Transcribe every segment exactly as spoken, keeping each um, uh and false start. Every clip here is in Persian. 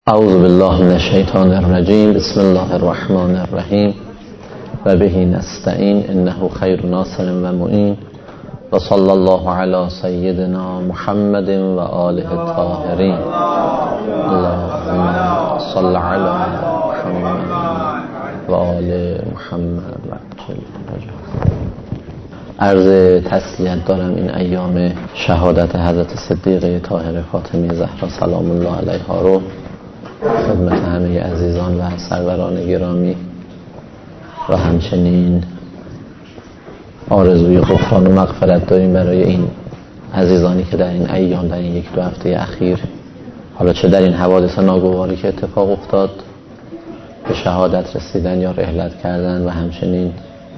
اعوذ بالله من الشیطان الرجیم. بسم الله الرحمن الرحیم و به نستعین انه خیر ناصر و معین و صلی الله علی سیدنا محمد و آله الطاهرین. اللهم صل علی محمد و آل محمد و عرض تسلیت دارم این ایام شهادت حضرت صدیقه طاهره فاطمی زهرا سلام الله علیها رو خدمت همه عزیزان و سروران گرامی و همچنین آرزوی غفران و مغفرت داریم برای این عزیزانی که در این ایام، در این یک دو هفته اخیر، حالا چه در این حوادث ناگواری که اتفاق افتاد، به شهادت رسیدن یا رحلت کردن و همچنین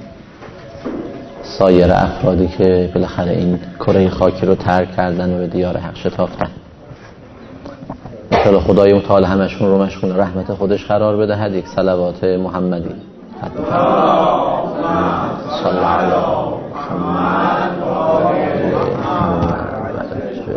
سایر افرادی که بالاخره این کره خاکی رو ترک کردن و به دیار حق شتافتن. انشاءالله خدای متعال همشون رو مشمول رحمت خودش قرار بدهد. یک صلوات محمدی ختم فرمایید. صلی علی محمد و آل محمد.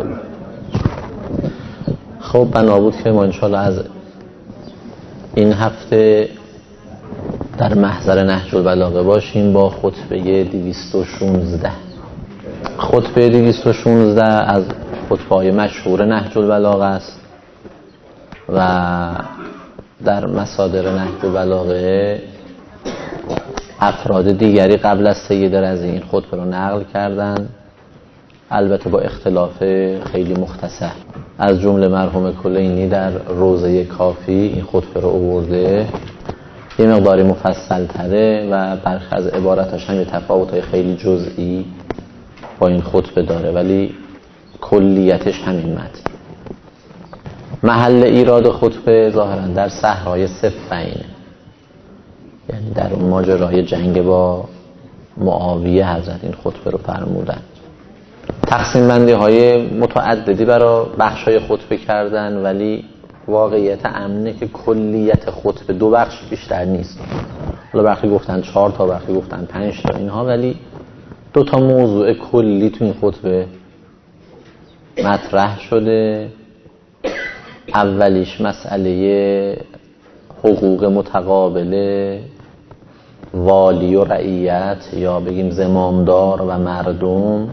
خب بنا بود که ما انشاءالله از این هفته در محضر نهج البلاغه باشیم با خطبه دویست و شانزده. خطبه دویست و شانزده از خطبه‌های مشهور نهج البلاغه است و در مصادر نهج البلاغه افراد دیگری قبل از سید رضی این خطبه رو نقل کردن، البته با اختلاف خیلی مختصر. از جمله مرحوم کلینی در روضه کافی این خطبه رو آورده، یه مقداری مفصل تره و برخی از عبارتش هم یه تفاوت‌های خیلی جزئی با این خطبه داره، ولی کلیتش همین متن. محل ایراد خطبه ظاهراً در صحرای صفین، یعنی در اون ماجرای جنگ با معاویه حضرت این خطبه رو فرمودن. تقسیم بندی های متعددی برای بخش های خطبه کردن، ولی واقعیت امنه که کلیت خطبه دو بخش بیشتر نیست. حالا برخی گفتن چهار تا، برخی گفتن پنج تا اینها، ولی دو تا موضوع کلی تو این خطبه مطرح شده. اولیش مسئله حقوق متقابل والی و رعیت، یا بگیم زمامدار و مردم،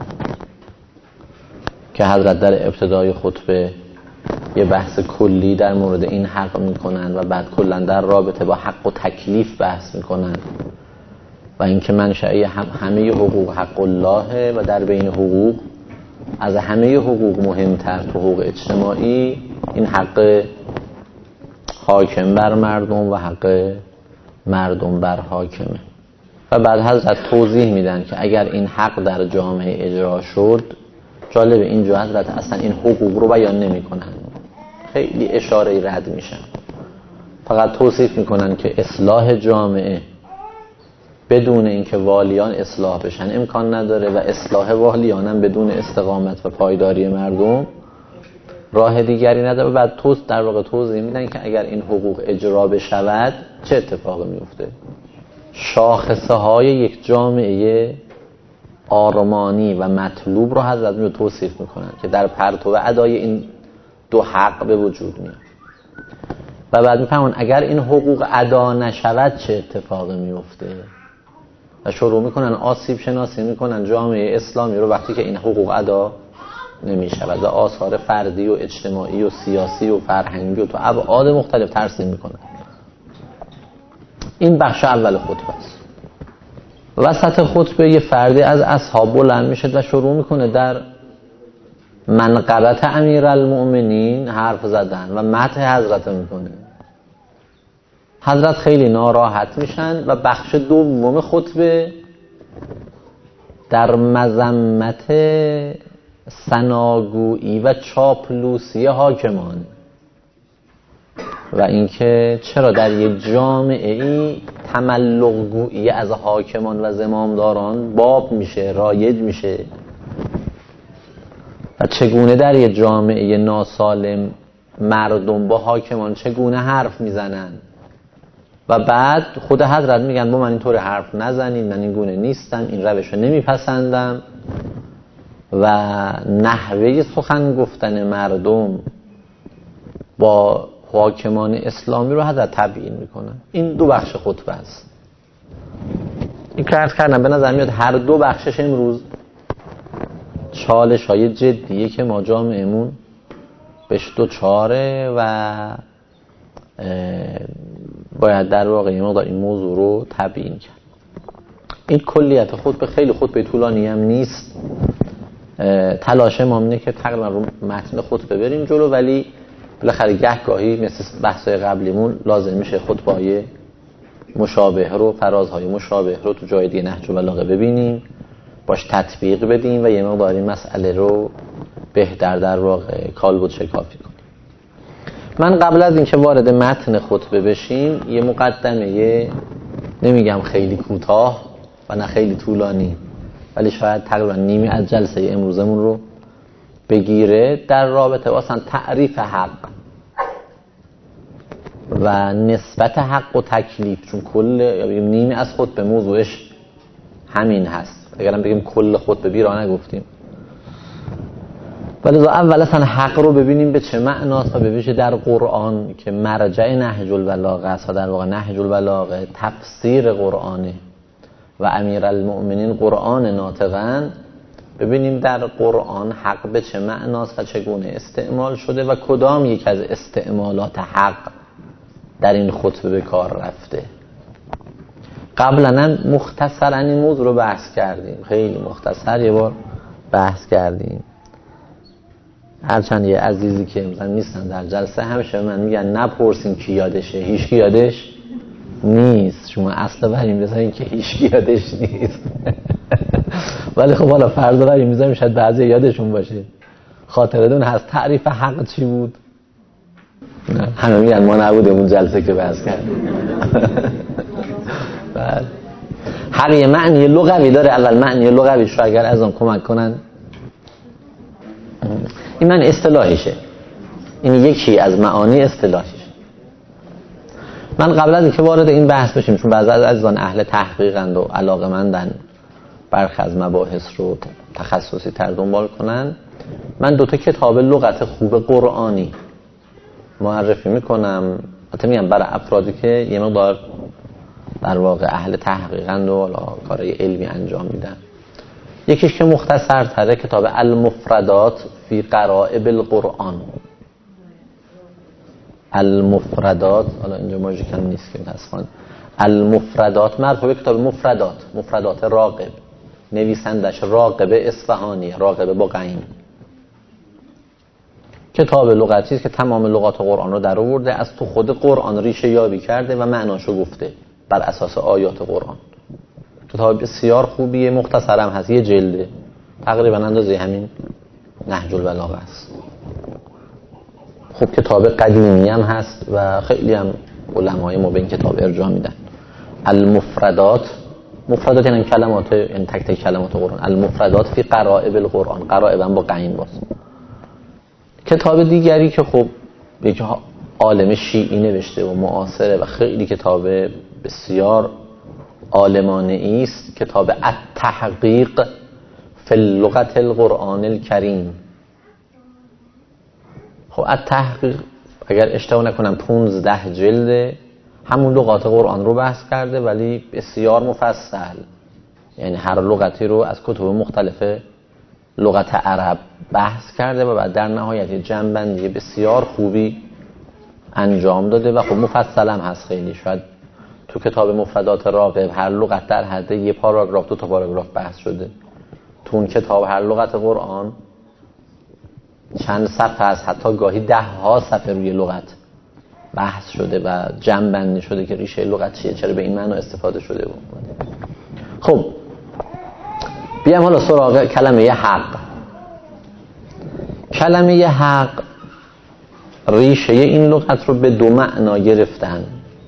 که حضرت در ابتدای خطبه یه بحث کلی در مورد این حق میکنن و بعد کلا در رابطه با حق و تکلیف بحث میکنن و اینکه منشأ همه حقوق حق الله و در بین حقوق از همه حقوق مهمتر تو حقوق اجتماعی این حق حاکم بر مردم و حق مردم بر حاکمه. و بعد حضرت توضیح میدن که اگر این حق در جامعه اجرا شد، جالب اینجا حضرت اصلا این حقوق رو بیان نمی کنن، خیلی اشاره رد میشن، فقط توصیف میکنن که اصلاح جامعه بدون اینکه والیان اصلاح بشن امکان نداره و اصلاح والیان هم بدون استقامت و پایداری مردم راه دیگری نداره. و بعد توضیح در واقع توضیح میدن که اگر این حقوق اجرا بشود چه اتفاقی میفته. شاخصه های یک جامعه آرمانی و مطلوب رو حضرت می توصیف میکنن که در پرتو ادای این دو حق به وجود میاد. و بعد میفهمن اگر این حقوق ادا نشود چه اتفاقی میفته و شروع میکنن آسیب شناسی میکنن جامعه اسلامی رو وقتی که این حقوق ادا نمیشود و آثار فردی و اجتماعی و سیاسی و فرهنگی و تو ابعاد مختلف ترسیم میکنن. این بخش اول خطبه است. وسط خطبه یه فردی از اصحاب بلند میشه و شروع میکنه در منقبت امیرالمؤمنین حرف زدن و مدح حضرت میکنه. حضرت خیلی ناراحت میشن و بخش دوم خطبه در مذمت ثناگویی و چاپلوسی حاکمان و اینکه چرا در یک جامعه ای تملق گویی از حاکمان و زمامداران باب میشه، رایج میشه و چگونه در یک جامعه ناسالم مردم با حاکمان چگونه حرف میزنن. و بعد خود حضرت میگن با من اینطور حرف نزنین، من این گونه نیستم، این روش رو نمیپسندم و نحوه سخن گفتن مردم با حاکمان اسلامی رو حضرت تبیین میکنن. این دو بخش خطبه است. این که عرض کردم به نظر میاد هر دو بخشش امروز چالش های جدیه که ما جامعهمون بهش دوچاره و باید در واقع یه مقدار این موضوع رو تبیین کرد. این کلیت خطبه خیلی خطبه طولانی هم نیست. تلاش ما اینه که تقریبا رو متن خطبه بریم جلو، ولی بالاخره گهگاهی مثل بحث‌های قبلیمون لازم میشه خطبه‌های مشابه رو، فرازهای مشابه رو تو جای دیگه نهج البلاغه ببینیم، باش تطبیق بدیم و یه مقدار این مسئله رو بهتر در واقع کالبد شکافی کنیم. من قبل از اینکه وارد متن خطبه بشیم یه مقدمه، یه نمیگم خیلی کوتاه و نه خیلی طولانی، ولی شاید تقریبا نیمی از جلسه امروزمون رو بگیره در رابطه با اصلا تعریف حق و نسبت حق و تکلیف، چون کل نیمی از خطبه موضوعش همین هست. اگرم بگیم کل خطبه بیرا نگفتیم، ولی اول اصلا حق رو ببینیم به چه معناست و به ویژه در قرآن که مرجع نهج البلاغه است و در واقع نهج البلاغه تفسیر قرآنه و امیرالمؤمنین قرآن ناطقن، ببینیم در قرآن حق به چه معناست و چگونه استعمال شده و کدام یک از استعمالات حق در این خطبه به کار رفته. قبلا هم مختصرا این موضوع رو بحث کردیم، خیلی مختصر یه بار بحث کردیم. هرچند یه عزیزی که مثلا نیستن در جلسه همیشه من میگن نپرسین کی یادشه، هیچ کی یادش نیست. شما اصلا بریم بزنین که هیچ کی یادش نیست. ولی خب حالا فرض بریم میذاریم شاید بعضی یادشون باشه. خاطرتون هست تعریف حق چی بود؟ نه همه میگن ما نبوده اون جلسه که بحث کردیم. بله. حق یه معنی لغوی داره. اول معنی لغویش رو اگر از اون کمک کنن، این معنی اصطلاحیشه، این یکی از معانی اصطلاحیشه. من قبل از اینکه وارد این بحث بشیم، چون بعضی از عزیزان اهل تحقیقند و علاقه‌مندن برخی از مباحث رو تخصصی تر دنبال کنن، من دوتا کتاب لغت خوب قرآنی معرفی میکنم. البته میگم برای افرادی که یه مقدار در واقع اهل تحقیقند و کارهای علمی انجام میدن. یکیش که مختصر تره، کتاب المفردات فی غرائب القرآن. المفردات، حالا اینجا ماژیکال نیست که متاسفانه، المفردات مرفوع به کتاب مفردات، مفردات راغب، نویسندش راغب اصفهانی، راغب با غین. کتاب لغتی است که تمام لغات قرآن رو در آورده، از تو خود قرآن ریشه یابی کرده و معناشو گفته بر اساس آیات قرآن. کتاب بسیار خوبیه، مختصرم هست، یه جلده، تقریبا اندازه همین نهج البلاغه است. خب کتاب قدیمی هم هست و خیلی هم علمای ما به این کتاب ارجاع میدن. المفردات، مفردات یعنی کلمات، یعنی تک تک کلمات قرآن. المفردات فی غرائب القرآن، غرائب هم با غین باز. کتاب دیگری که خب یک عالم شیعی نوشته و معاصره و خیلی کتاب بسیار عالمانه است، کتاب التحقیق فی اللغة القرآن الکریم. خب التحقیق اگر اشتباه نکنم پونزده جلده، همون لغات قرآن رو بحث کرده ولی بسیار مفصل، یعنی هر لغتی رو از کتب مختلف لغت عرب بحث کرده و بعد در نهایت جمع‌بندی بسیار خوبی انجام داده و خب مفصل هم هست خیلی. شاید تو کتاب مفردات راغب هر لغت در حد یه پاراگراف دو تا پاراگراف بحث شده. تو اون کتاب هر لغت قرآن چند صفحه است، حتی گاهی ده ها صفحه روی لغت بحث شده و جمع بندی شده که ریشه لغت چیه، چرا به این معنا استفاده شده بود. خب بیام حالا سراغ کلمه حق. کلمه حق ریشه این لغت رو به دو معنا گرفتن.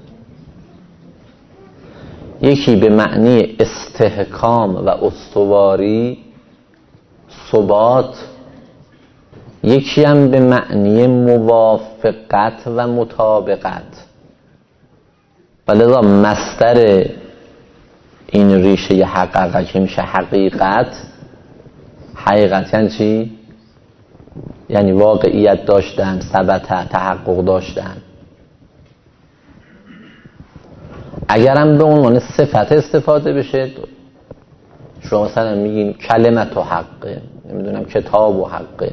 یکی به معنی استحکام و استواری، ثبات، یکی هم به معنی موافقت و مطابقت. ولذا مصدر این ریشه حقیقت که میشه حقیقت، حقیقت یعنی چی؟ یعنی واقعیت داشتن، ثبت، تحقق داشتن. اگرم به عنوان صفت استفاده بشه، شما مثلا میگین کلمت و حقه، نمیدونم کتاب و حقه،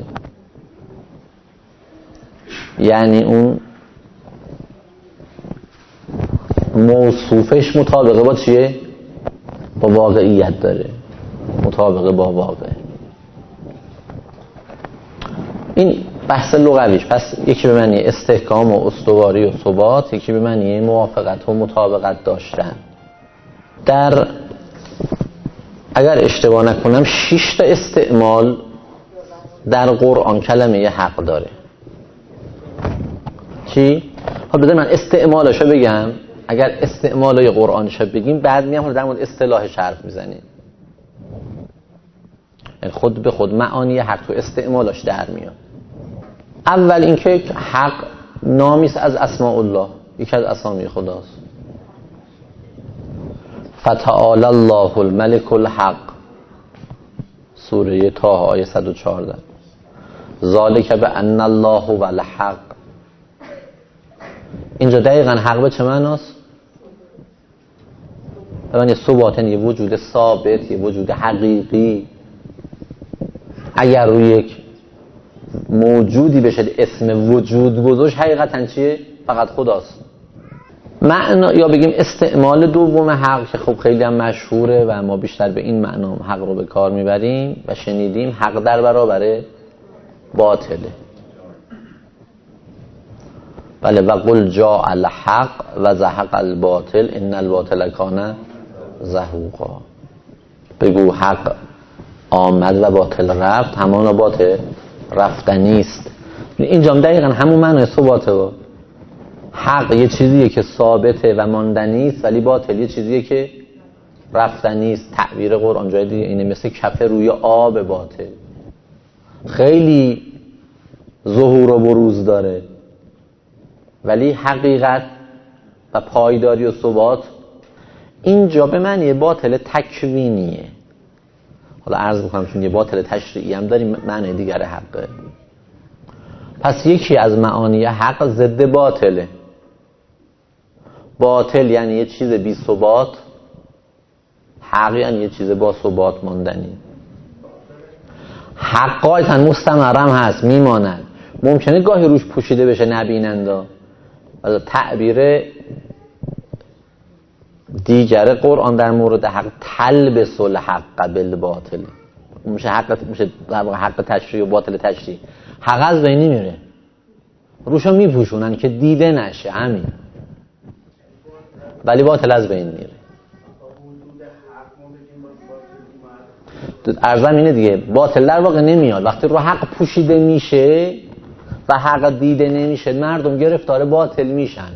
یعنی اون موصوفش مطابقه با چیه؟ با واقعیت داره، مطابقه با واقع. این بحث لغویش. پس یکی به معنی استحکام و استواری و ثبات، یکی به معنی موافقت و مطابقت داشتن. در اگر اشتباه نکنم شش تا استعمال در قرآن کلمه حق داره. چی؟ خب بذار من استعمالاشو بگم. اگر استعمالای قرآنشو بگیم بعد میام در مورد اصطلاحش حرف میزنیم. یعنی خود به خود معانی حق تو استعمالاش در میاد. اول اینکه حق نامی است از اسماء الله، یکی از اسامی خداست. فتعالی الله الملک الحق، سوره طه آیه صد و چهارده. ذالک بان الله هو الحق. اینجا دقیقاً حق به چه معناست؟ یعنی ثبات، یه وجود ثابت، یه وجود حقیقی. اگر روی یک موجودی بشه اسم وجود گذاشت، حقیقتاً چیه؟ فقط خداست. معنا یا بگیم استعمال دوم حق که خب خیلی هم مشهوره و ما بیشتر به این معنا حق رو به کار میبریم و شنیدیم، حق در برابر باطله. بله، و قل جاء الحق و زهق الباطل ان الباطل کان زهوقا. بگو حق آمد و باطل رفت، همانا باطل رفتنی است. اینجا دقیقاً همون معنی ثباته. با حق یه چیزیه که ثابته و ماندنی است، ولی باطل یه چیزیه که رفتنی است. تعبیر قرآن جای دیگه اینه، مثل کف روی آب باطل، خیلی ظهور و بروز داره ولی حقیقت و پایداری و ثبات اینجا به معنی باطل تکوینیه. حالا عرض میکنم چون یه باطل تشریعی هم داریم، معنی دیگر حقه. پس یکی از معانی حق ضد باطله. باطل یعنی یه چیز بی ثبات، حق یعنی یه چیز با ثبات ماندنی. حقایتاً مستمرم هست، میماند. ممکنه گاهی روش پوشیده بشه نبیننده. تعبیر دیگر قرآن در مورد حق تلبس الحق بالباطل، میشه حق، میشه حق تشریع و باطل تشریع. حق از بین نمیره، روشو میپوشونن که دیده نشه، همین. ولی باطل از بین میره. ارزم اینه دیگه، باطل در واقع نمیاد. وقتی رو حق پوشیده میشه و حق دیده نمیشه، مردم گرفتار باطل میشن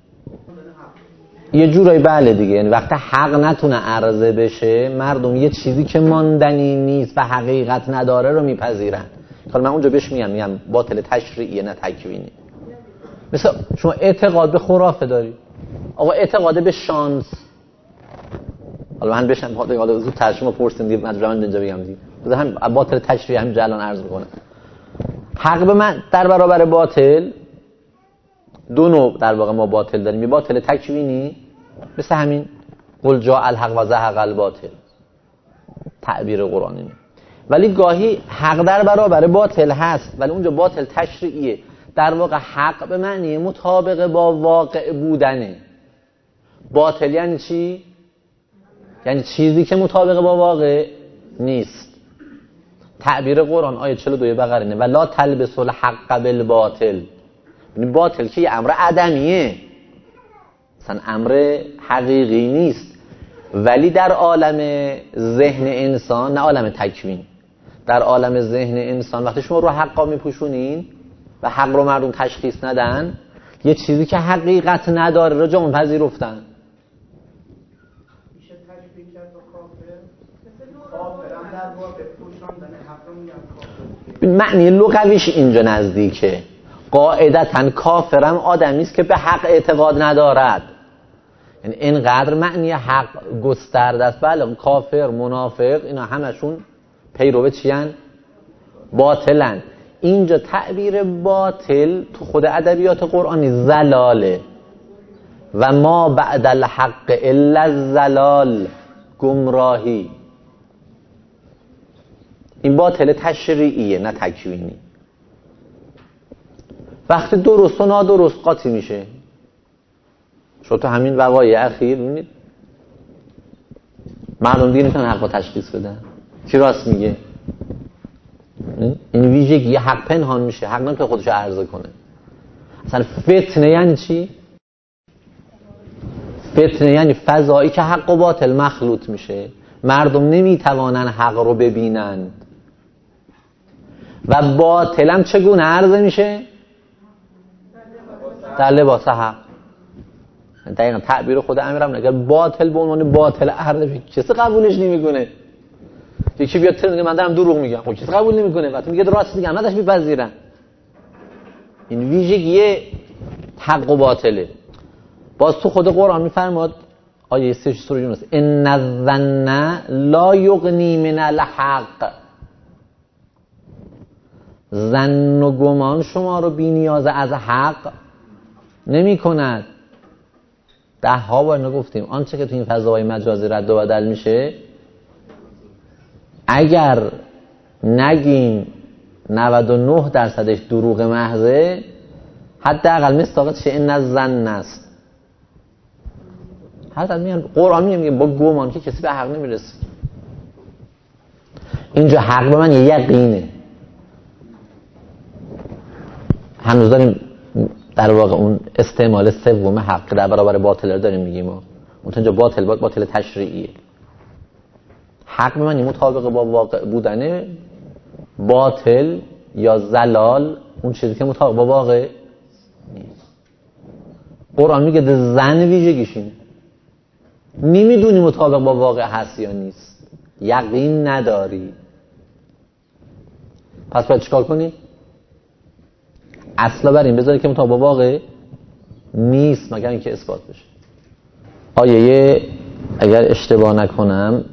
یه جورایی. بله دیگه، یعنی وقتی حق نتونه عرضه بشه، مردم یه چیزی که ماندنی نیست و حقیقت نداره رو میپذیرن. حالا من اونجا بهش میگم میگم باطل تشریعی نه تکوینی. مثلا شما اعتقاد به خرافه داری، آقا اعتقاد به شانس. حالا من بشم حالا زود ترجمه پرسیدم دیگه، من من اینجا بگم دیگه. مثلا هم باطل تشریعی هم جلان عرض میکنه. حق به من در برابر باطل دو نوع در واقع ما باطل داریم. یه باطل تکوینی مثل همین قل جاء الحق و زهق الباطل، تعبیر قرآنی. ولی گاهی حق در برابر باطل هست ولی اونجا باطل تشریعیه. در واقع حق به معنی مطابق با واقع بودنه. باطل یعنی چی؟ یعنی چیزی که مطابق با واقع نیست. تعبیر قرآن آیه چهل و دو بقره اینه ولا تلبسوا الحق بالباطل. یعنی باطل که یه امر عدمیه، مثلا امر حقیقی نیست، ولی در عالم ذهن انسان، نه عالم تکوین، در عالم ذهن انسان وقتی شما رو حقا میپوشونین و حق رو مردم تشخیص ندن، یه چیزی که حقیقت نداره رو جامون پذیرفتن. میشه تشبیه کرد با کافر؟ کافر هم در واقع پوشاندن حق رو میگن کافر. معنی لغویش اینجا نزدیکه. قاعدتاً کافرم آدمی است که به حق اعتقاد ندارد. یعنی اینقدر معنی حق گسترده است. بله، کافر، منافق، اینا همشون پیرو چیان؟ باطلن. اینجا تعبیر باطل تو خود ادبیات قرآنی زلاله. و ما بعد الحق الا الضلال، گمراهی. این باطل تشریعیه نه تکوینی. وقتی درست و نادرست قاطی میشه، شما تو همین وقایع اخیر میبینید مردم دیگه نمیتونن حق رو تشخیص بدن، کی راست میگه. این ویژگی حق پنهان میشه، حق نمیتونه خودش رو عرضه کنه. اصلا فتنه یعنی چی؟ فتنه یعنی فضایی که حق و باطل مخلوط میشه، مردم نمیتوانن حق رو ببینن و باطل هم چگونه عرضه میشه؟ در لباس حق. دقیقا تعبیر خود امیرم اگر باطل به عنوان باطل عرضه بشه کسی قبولش نمیکنه. یکی بیاد ترم میگه من دارم دروغ میگم، خب کسی قبول نمیکنه. وقتی میگه راست میگم نداش میپذیرن. این ویژگی حق و باطله. باز تو خود قرآن میفرماد آیه سه سوره یونس ان الظن لا یغنی من الحق، ظن و گمان شما رو بی نیاز از حق نمی کند. ده ها بار نگفتیم آنچه که تو این فضای مجازی رد و بدل میشه اگر نگیم نود و نه درصدش دروغ محضه، حداقل مصداقش ان الظن است. حتی میگن قرآن میگه با گمان که کسی به حق نمیرسه. اینجا حق به من یقینه. هنوز داریم در واقع اون استعمال سوم حق در برابر باطل رو داریم میگیم. اون اینجا باطل باطل باطل تشریعیه. حق به من مطابق با واقع بودنه، باطل یا زلال اون چیزی که مطابق با واقع نیست. قرآن میگه زن ویژگیش اینه، نمیدونی مطابق با واقع هست یا نیست، یقین نداری. پس باید چیکار کنی؟ اصلا بر این بذاری که مطابق با واقع نیست مگر اینکه اثبات بشه. آیه اگر اشتباه نکنم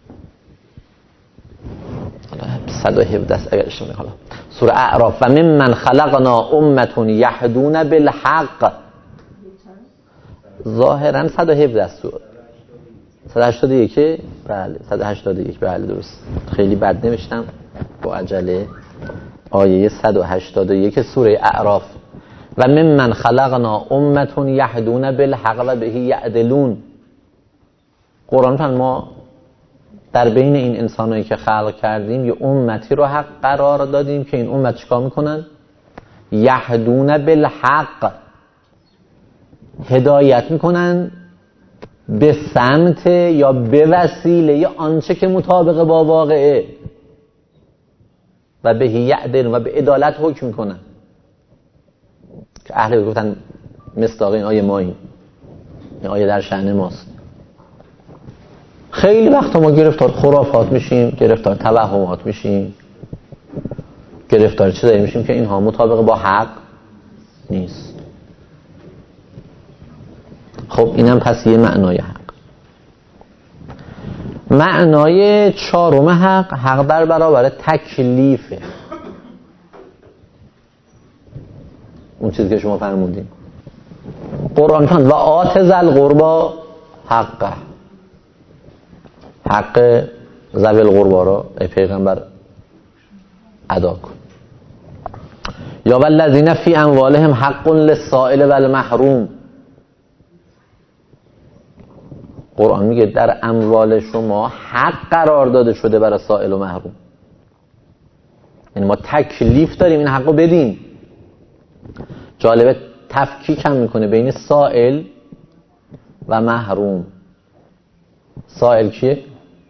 صد و هفده اگر اشتباه نکنم سوره اعراف و ممن خلقنا امة یهدون بالحق، ظاهرا صد و هفده سوره صد و هشتاد و یک. بله صد و هشتاد و یک. بله درست، خیلی بد نوشتم با عجله. آیه صد و هشتاد و یک سوره اعراف و ممن خلقنا امة یهدون بالحق و به یعدلون. قرآن فرمود ما در بین این انسانایی که خلق کردیم یه امتی رو حق قرار دادیم که این امت چیکار میکنن؟ یهدون بالحق، هدایت میکنن به سمت یا به وسیله یا آنچه که مطابق با واقعه و به یعدلون و به عدالت حکم میکنن. که اهل گفتن مصداق این آیه ما این این آیه در شأن ماست. خیلی وقتا ما گرفتار خرافات میشیم، گرفتار توهمات میشیم، گرفتار چیزایی میشیم که اینها مطابق با حق نیست. خب اینم پس یه معنای حق. معنای چهارم حق، حق در برابر تکلیفه. اون چیزی که شما فرمودین قرآن فرمود و آت ذل قربا حقه، حق ذوی القربا را ای پیغمبر ادا کن. یا والذین فی اموالهم حق للسائل و المحروم. قرآن میگه در اموال شما حق قرار داده شده برای سائل و محروم. یعنی ما تکلیف داریم این حقو بدیم. جالبه تفکیک هم میکنه بین سائل و محروم. سائل کیه؟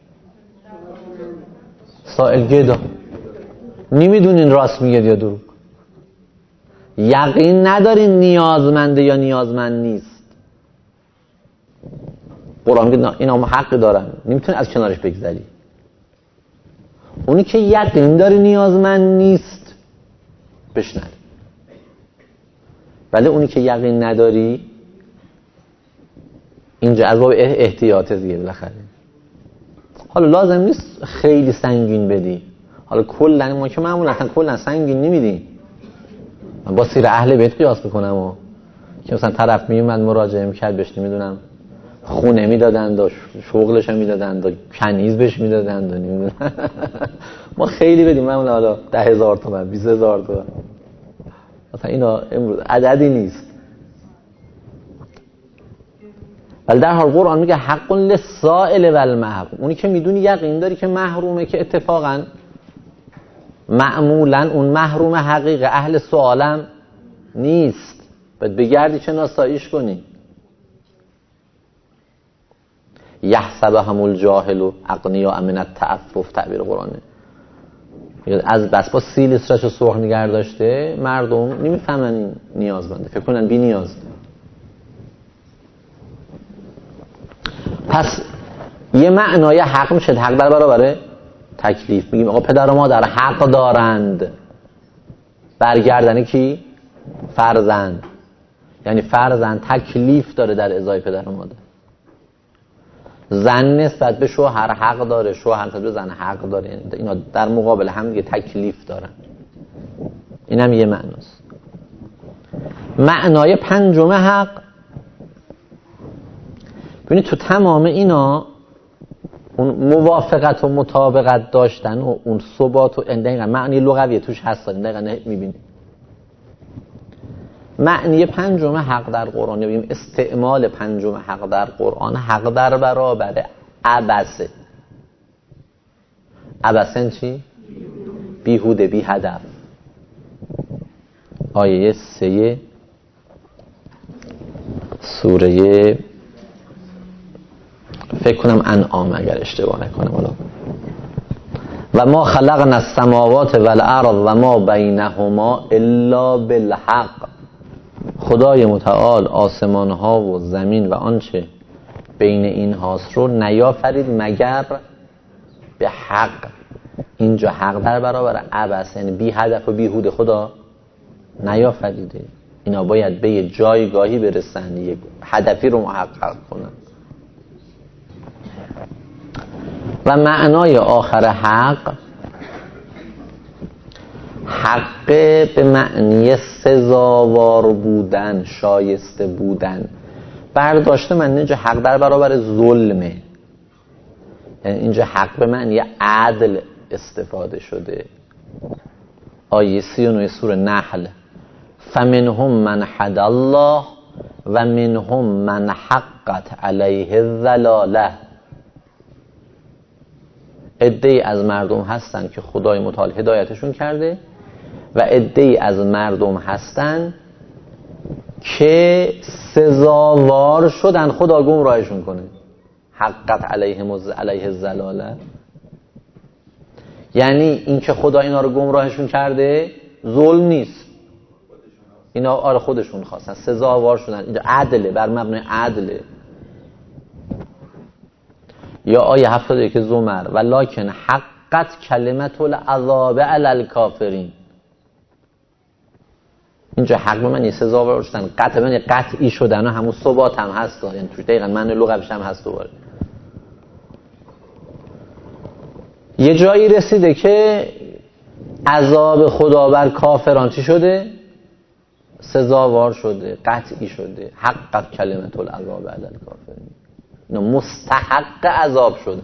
سائل گدا، نمیدونین راست میگه یا دروغ، یقین ندارین نیازمنده یا نیازمند نیست. قرآن میگه اینا حق دارن، نمیتونی از کنارش بگذری. اونی که یقین داره نیازمند نیست بشنوی، ولی اونی که یقین نداری اینجا از باب احتیاط دیگه بالاخره. حالا لازم نیست خیلی سنگین بدی، حالا کلا ما که معمولا کلا سنگین نمیدیم. من با سیر اهل بیت قیاس میکنم و که مثلا طرف میومد مراجعه میکرد بهش نمیدونم خونه میدادند و شغلش هم میدادند و کنیز بهش میدادند و نمیدونم ما خیلی بدیم من حالا ده هزار تومن بیست هزار تومن مثلا اینا امروز عددی نیست، ولی در حال قرآن میگه حق للسائل و المحروم. اونی که میدونی یقین داری که محرومه که اتفاقا معمولا اون محروم حقیقی اهل سوالم نیست، باید بگردی شناساییش کنی. یحسبهم الجاهل اغنیا من التعفف تعبیر قرآنه. از بس با سیل سرشو سرخ نگه داشته مردم نمیفهمن این نیازمنده، فکر کنن بی نیاز. پس یه معنای حق میشه حق در برابر تکلیف. میگیم آقا پدر و مادر حق دارند برگردن کی؟ فرزند. یعنی فرزند تکلیف داره در ازای پدر و مادر. زن نسبت به شوهر حق داره، شوهر نسبت به زن حق داره. اینا در مقابل هم دیگه تکلیف دارن. این هم یه معناست. معنای پنجم حق، ببینید تو تمام اینا اون موافقت و مطابقت داشتن و اون ثبات و دقیقاً معنی لغوی توش هست، دقیقاً می‌بینید. معنی پنجم حق در قرآن، ببینیم استعمال پنجم حق در قرآن، حق در برابر عبسه. عبسن چی؟ بیهوده، بی هدف. آیه سه سوره فکر کنم انعام اگر اشتباه نکنم حالا. و ما خلقنا السماوات والارض و ما بینهما الا بالحق. خدای متعال آسمان ها و زمین و آنچه بین این هاست رو نیافرید مگر به حق. اینجا حق در برابر عبث، یعنی بی هدف و بیهوده خدا نیافریده. اینا باید به یه جایگاهی برسن، یک هدفی رو محقق کنن. و معنای آخر حق، حق به معنی سزاوار بودن، شایسته بودن. برداشته من اینجا حق در برابر ظلمه، یعنی اینجا حق به معنی عدل استفاده شده. آیه سی و نه سوره نحل، فمنهم من هدی الله و منهم من حقت علیه الضلاله. عده‌ای از مردم هستن که خدای متعال هدایتشون کرده و عده‌ای از مردم هستن که سزاوار شدن خدا گمراهشون کنه. حقت علیهم علیه الضلاله، یعنی این که خدا اینا رو گمراهشون کرده ظلم نیست، اینا آره خودشون خواستن، سزاوار شدن. اینجا عدله، بر مبنای عدله. یا آیه هفتاد و یک زمر، ولکن حقت کلمت العذاب علی الکافرین. اینجا حق به معنی سزاوار شدن، قطع به معنی قطعی شدن و همون ثبات هم هست، یعنی توش دقیقاً معنی لغویش هم هست. دوباره یه جایی رسیده که عذاب خدا بر کافران چی شده؟ سزاوار شده، قطعی شده. حقت کلمت العذاب علی الکافرین، اینا مستحق عذاب شده.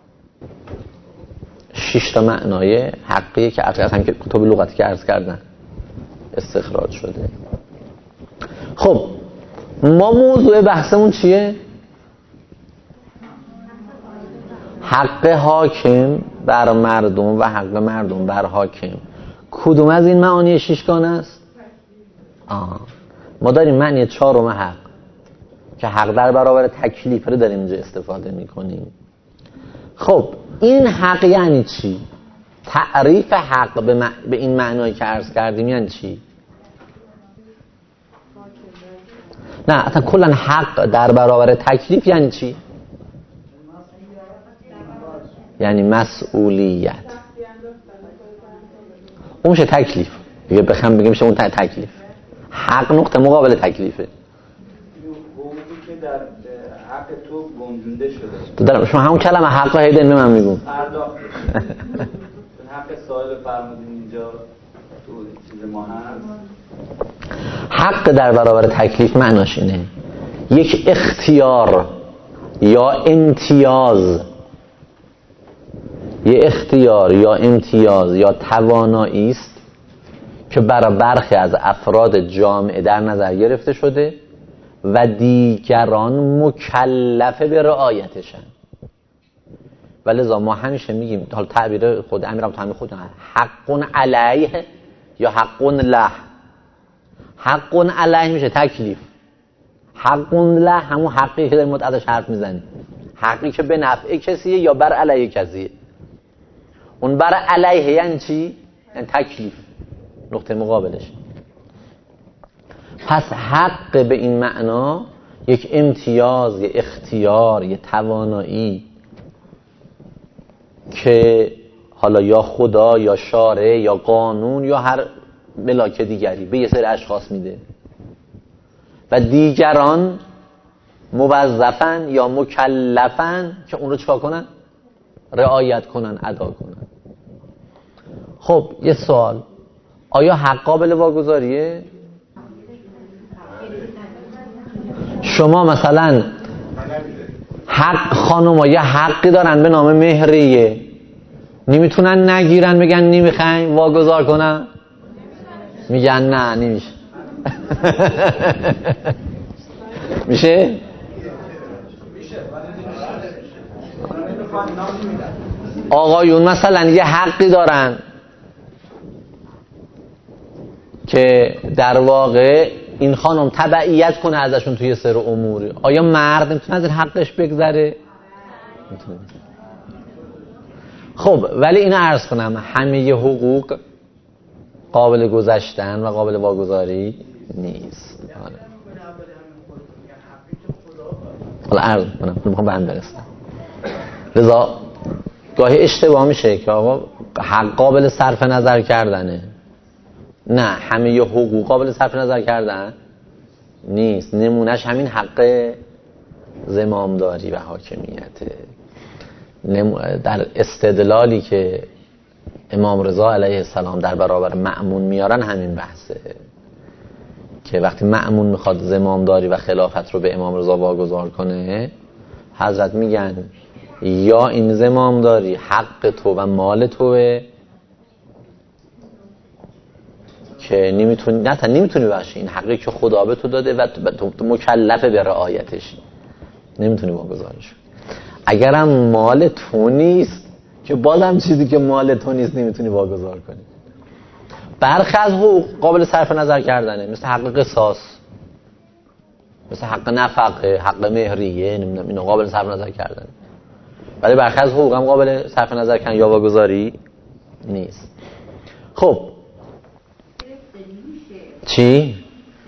شش تا معنای حقیه که اصلا که کتب لغتی که عرض کردن استخراج شده. خب ما موضوع بحثمون چیه؟ حق حاکم بر مردم و حق مردم بر حاکم. کدوم از این معانی ششگانه است؟ آه. ما داریم معنی چهارم حق که حق در برابر تکلیف رو داریم اینجا استفاده میکنیم. خب این حق یعنی چی؟ تعریف حق به, مع... به این معنایی که عرض کردیم یعنی چی؟ نه اصلا کلا حق در برابر تکلیف یعنی چی؟ یعنی مسئولیت. اون میشه تکلیف دیگه، بخوام بگیم میشه اون تکلیف. حق نقطه مقابل تکلیفه. که در حق تو گنجونده شده. تو در شما همون کلمه حق هیدن به من میگم. پرداخت. حق سائل فرمودین اینجا تو چیز ما هست. حق در برابر تکلیف معناش اینه یک اختیار یا امتیاز، یه اختیار یا امتیاز یا توانایی است که برای برخی از افراد جامعه در نظر گرفته شده و دیگران مکلف به رعایتشن. ولذا ما همیشه میگیم، حالا تعبیر خود امیرم تو همین خود حق علیه یا حق له. حق علیه میشه تکلیف، حق له همون حقی که در مورد ازش حرف میزنی، حقی که به نفع کسیه یا بر علیه کسیه. اون بر علیه یعنی چی؟ یعنی تکلیف، نقطه مقابلش. پس حق به این معنا یک امتیاز، یک اختیار، یک توانایی که حالا یا خدا یا شارع یا قانون یا هر ملاک دیگری به یه سری اشخاص میده و دیگران موظفن یا مکلفن که اون رو چکار کنن؟ رعایت کنن، ادا کنن. خب یه سوال، آیا حق قابل واگذاریه؟ شما مثلا حق خانوما یه حقی دارن به نام مهریه، نمیتونن نگیرن بگن نمیخوایم واگذار کنن؟ میگن نه نمیشه. میشه؟ آقایون مثلا یه حقی دارن که در واقع این خانم تبعیت کنه ازشون توی سر اموری. آیا مرد نمیتونه از حقش بگذره؟ میتونه. خب ولی اینو عرض کنم همه حقوق قابل گذشتن و قابل واگذاری نیست. حالا عرض کنم میخوام به هم برسم. لذا گاهی اشتباه میشه که آقا حق قابل صرف نظر کردنه. نه، همه حقوق قابل صرف نظر کردن نیست. نمونهش همین حق زمامداری و حاکمیته. در استدلالی که امام رضا علیه السلام در برابر مأمون میارن همین بحثه که وقتی مأمون میخواد زمامداری و خلافت رو به امام رضا واگذار کنه، حضرت میگن یا این زمامداری حق تو و مال توه که نمیتونی، نه تا نمیتونی بخشی، این حقی که خدا به تو داده و تو مکلف به رعایتش، نمیتونی واگذارش. اگرم مال تو نیست که بازم چیزی که مال تو نیست نمیتونی واگذار کنی. برخی از حقوق قابل صرف نظر کردنه، مثل حق قصاص، مثل حق نفقه، حق مهریه، نمیدونم اینا قابل صرف نظر کردنه. ولی برخی از حقوق هم قابل صرف نظر کردن یا واگذاری نیست. خب چی؟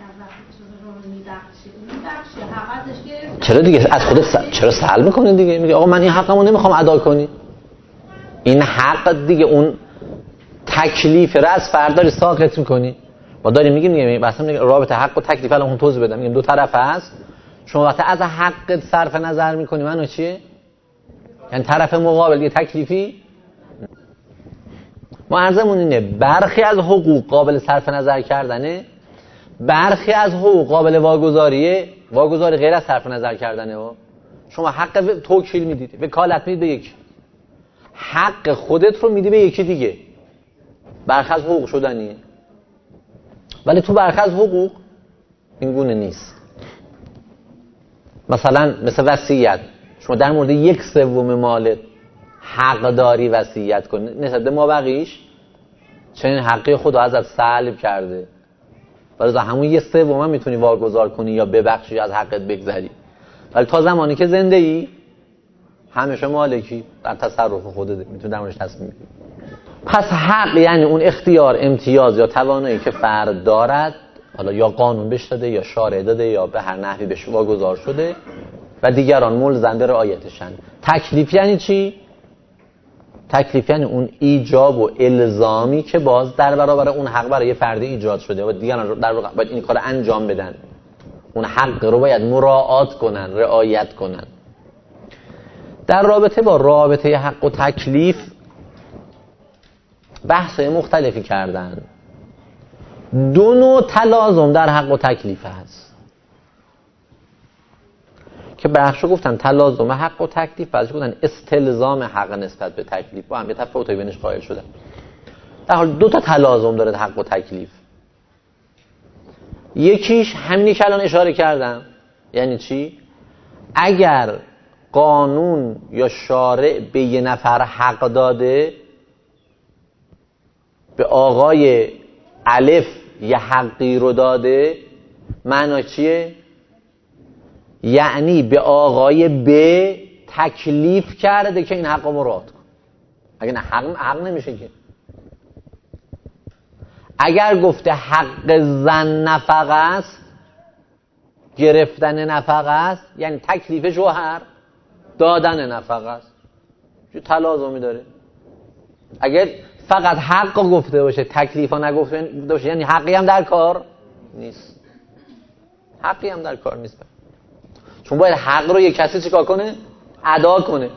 چرا دیگه از خودت س... چرا سلب میکنی دیگه؟ میگه آقا من این حقمو نمیخوام ادا کنی. این حق دیگه اون تکلیف را از فرد داری ساقط میکنی. ما داریم میگیم میگیم مثلا میگه رابطه حق و تکلیف الان توضیح بدم. میگیم دو طرف هست. شما وقتی از حق صرف نظر میکنی منو چیه؟ یعنی طرف مقابل یه تکلیفی. ما عرضمون اینه برخی از حقوق قابل صرف نظر کردنه، برخی از حقوق قابل واگذاریه. واگذاری غیر از صرف نظر کردنه. و شما حق توکیل میدید، وکالت میدید به یک، حق خودت رو میدی به یکی دیگه. برخی از حقوق شدنیه، ولی تو برخی از حقوق این گونه نیست. مثلا مثل وصیت، شما در مورد یک سوم مالت حق داری وصیت کنی نسبت به ما بقیش، چنین حقی خدا ازت سلب کرده، ولی همون یک سوم هم میتونی واگذار کنی یا ببخشی از حقت بگذری. ولی تا زمانی که زنده ای همیشه مالکی، در تصرف خودت، میتونی در موردش تصمیم بگیری. پس حق یعنی اون اختیار، امتیاز یا توانایی که فرد دارد، حالا یا قانون بهش داده یا شارع داده یا به هر نحوی بهش واگذار شده و دیگران ملزم به رعایتشن. تکلیف یعنی چی؟ تکلیف یعنی اون ایجاب و الزامی که باز در برابر اون حق برای فردی ایجاد شده و دیگران در واقع باید این کار انجام بدن. اون حق رو باید مراعات کنن، رعایت کنن. در رابطه با رابطه حق و تکلیف بحث‌های مختلفی کردن. دو نوع تلازم در حق و تکلیف هست که بخشو گفتن تلازم حق و تکلیف، بعضی گفتن استلزام حق نسبت به تکلیف، با هم یه تفاوتی بینش قائل شدن. در حال دو تا تلازم داره حق و تکلیف. یکیش همینی که الان اشاره کردم، یعنی چی؟ اگر قانون یا شارع به یه نفر حق داده، به آقای الف یه حقی رو داده، معنی چیه؟ یعنی به آقای ب تکلیف کرده که این حق رو مراعات کن. اگه نه حق, حق نمیشه که. اگر گفته حق زن نفقه است، گرفتن نفقه است، یعنی تکلیف شوهر دادن نفقه است، چه تلازمی داره؟ اگر فقط حق گفته باشه تکلیف ها نگفته باشه، یعنی حقی هم در کار نیست. حقی هم در کار نیست، چون باید حق رو یک کسی چیکار کنه؟ ادا کنه.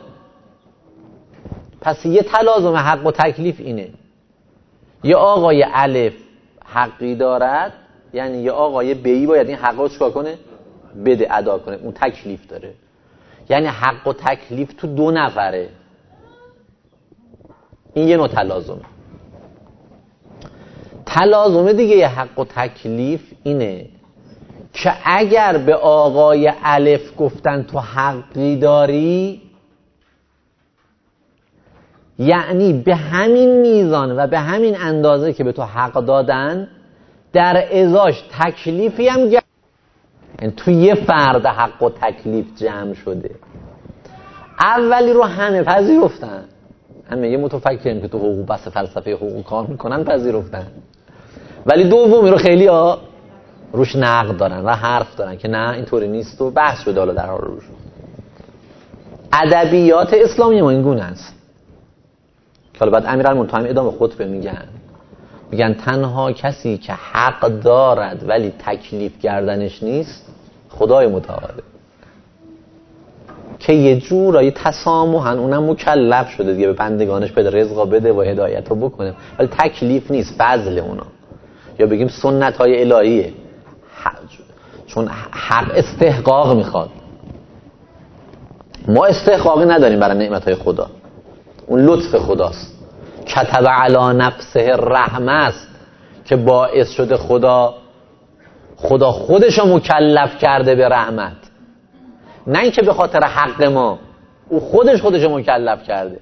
پس یه تلازم حق و تکلیف اینه، یه آقای الف حقی دارد، یعنی یه آقای بی باید این حق رو چیکار کنه؟ بده، ادا کنه. اون تکلیف داره، یعنی حق و تکلیف تو دو نفره. این یه نوع تلازمه. تلازم دیگه یه حق و تکلیف اینه که اگر به آقای الف گفتن تو حقی داری، یعنی به همین میزان و به همین اندازه که به تو حق دادن، در ازاش تکلیفی هم گرد، یعنی تو یه فرد حق و تکلیف جمع شده. اولی رو همه پذیرفتن، همه یه متفکرین که تو حقوق بحث فلسفه حقوق کار میکنن پذیرفتن، ولی دومی رو خیلی ها روش نقد دارن و حرف دارن که نه اینطوری نیست و بحث شده حالا در حال روش. ادبیات اسلامی ما این گونه است. حالا بعد امیرالمؤمنین ادامه خطبه میگن میگن تنها کسی که حق دارد ولی تکلیف گردنش نیست خدای متعاله، که یه جورایی تسامحن اونم مکلف شده دیگه به بندگانش بده رزقا بده و هدایت رو بکنه، ولی تکلیف نیست، فضل اونا، یا بگیم سنت های الهیه. چون حق استحقاق میخواد، ما استحقاقی نداریم برای نعمت های خدا، اون لطف خداست. کتب علی نفسه رحمه است که باعث شده خدا خدا خودشو مکلف کرده به رحمت، نه اینکه به خاطر حق ما، او خودش خودشو مکلف کرده.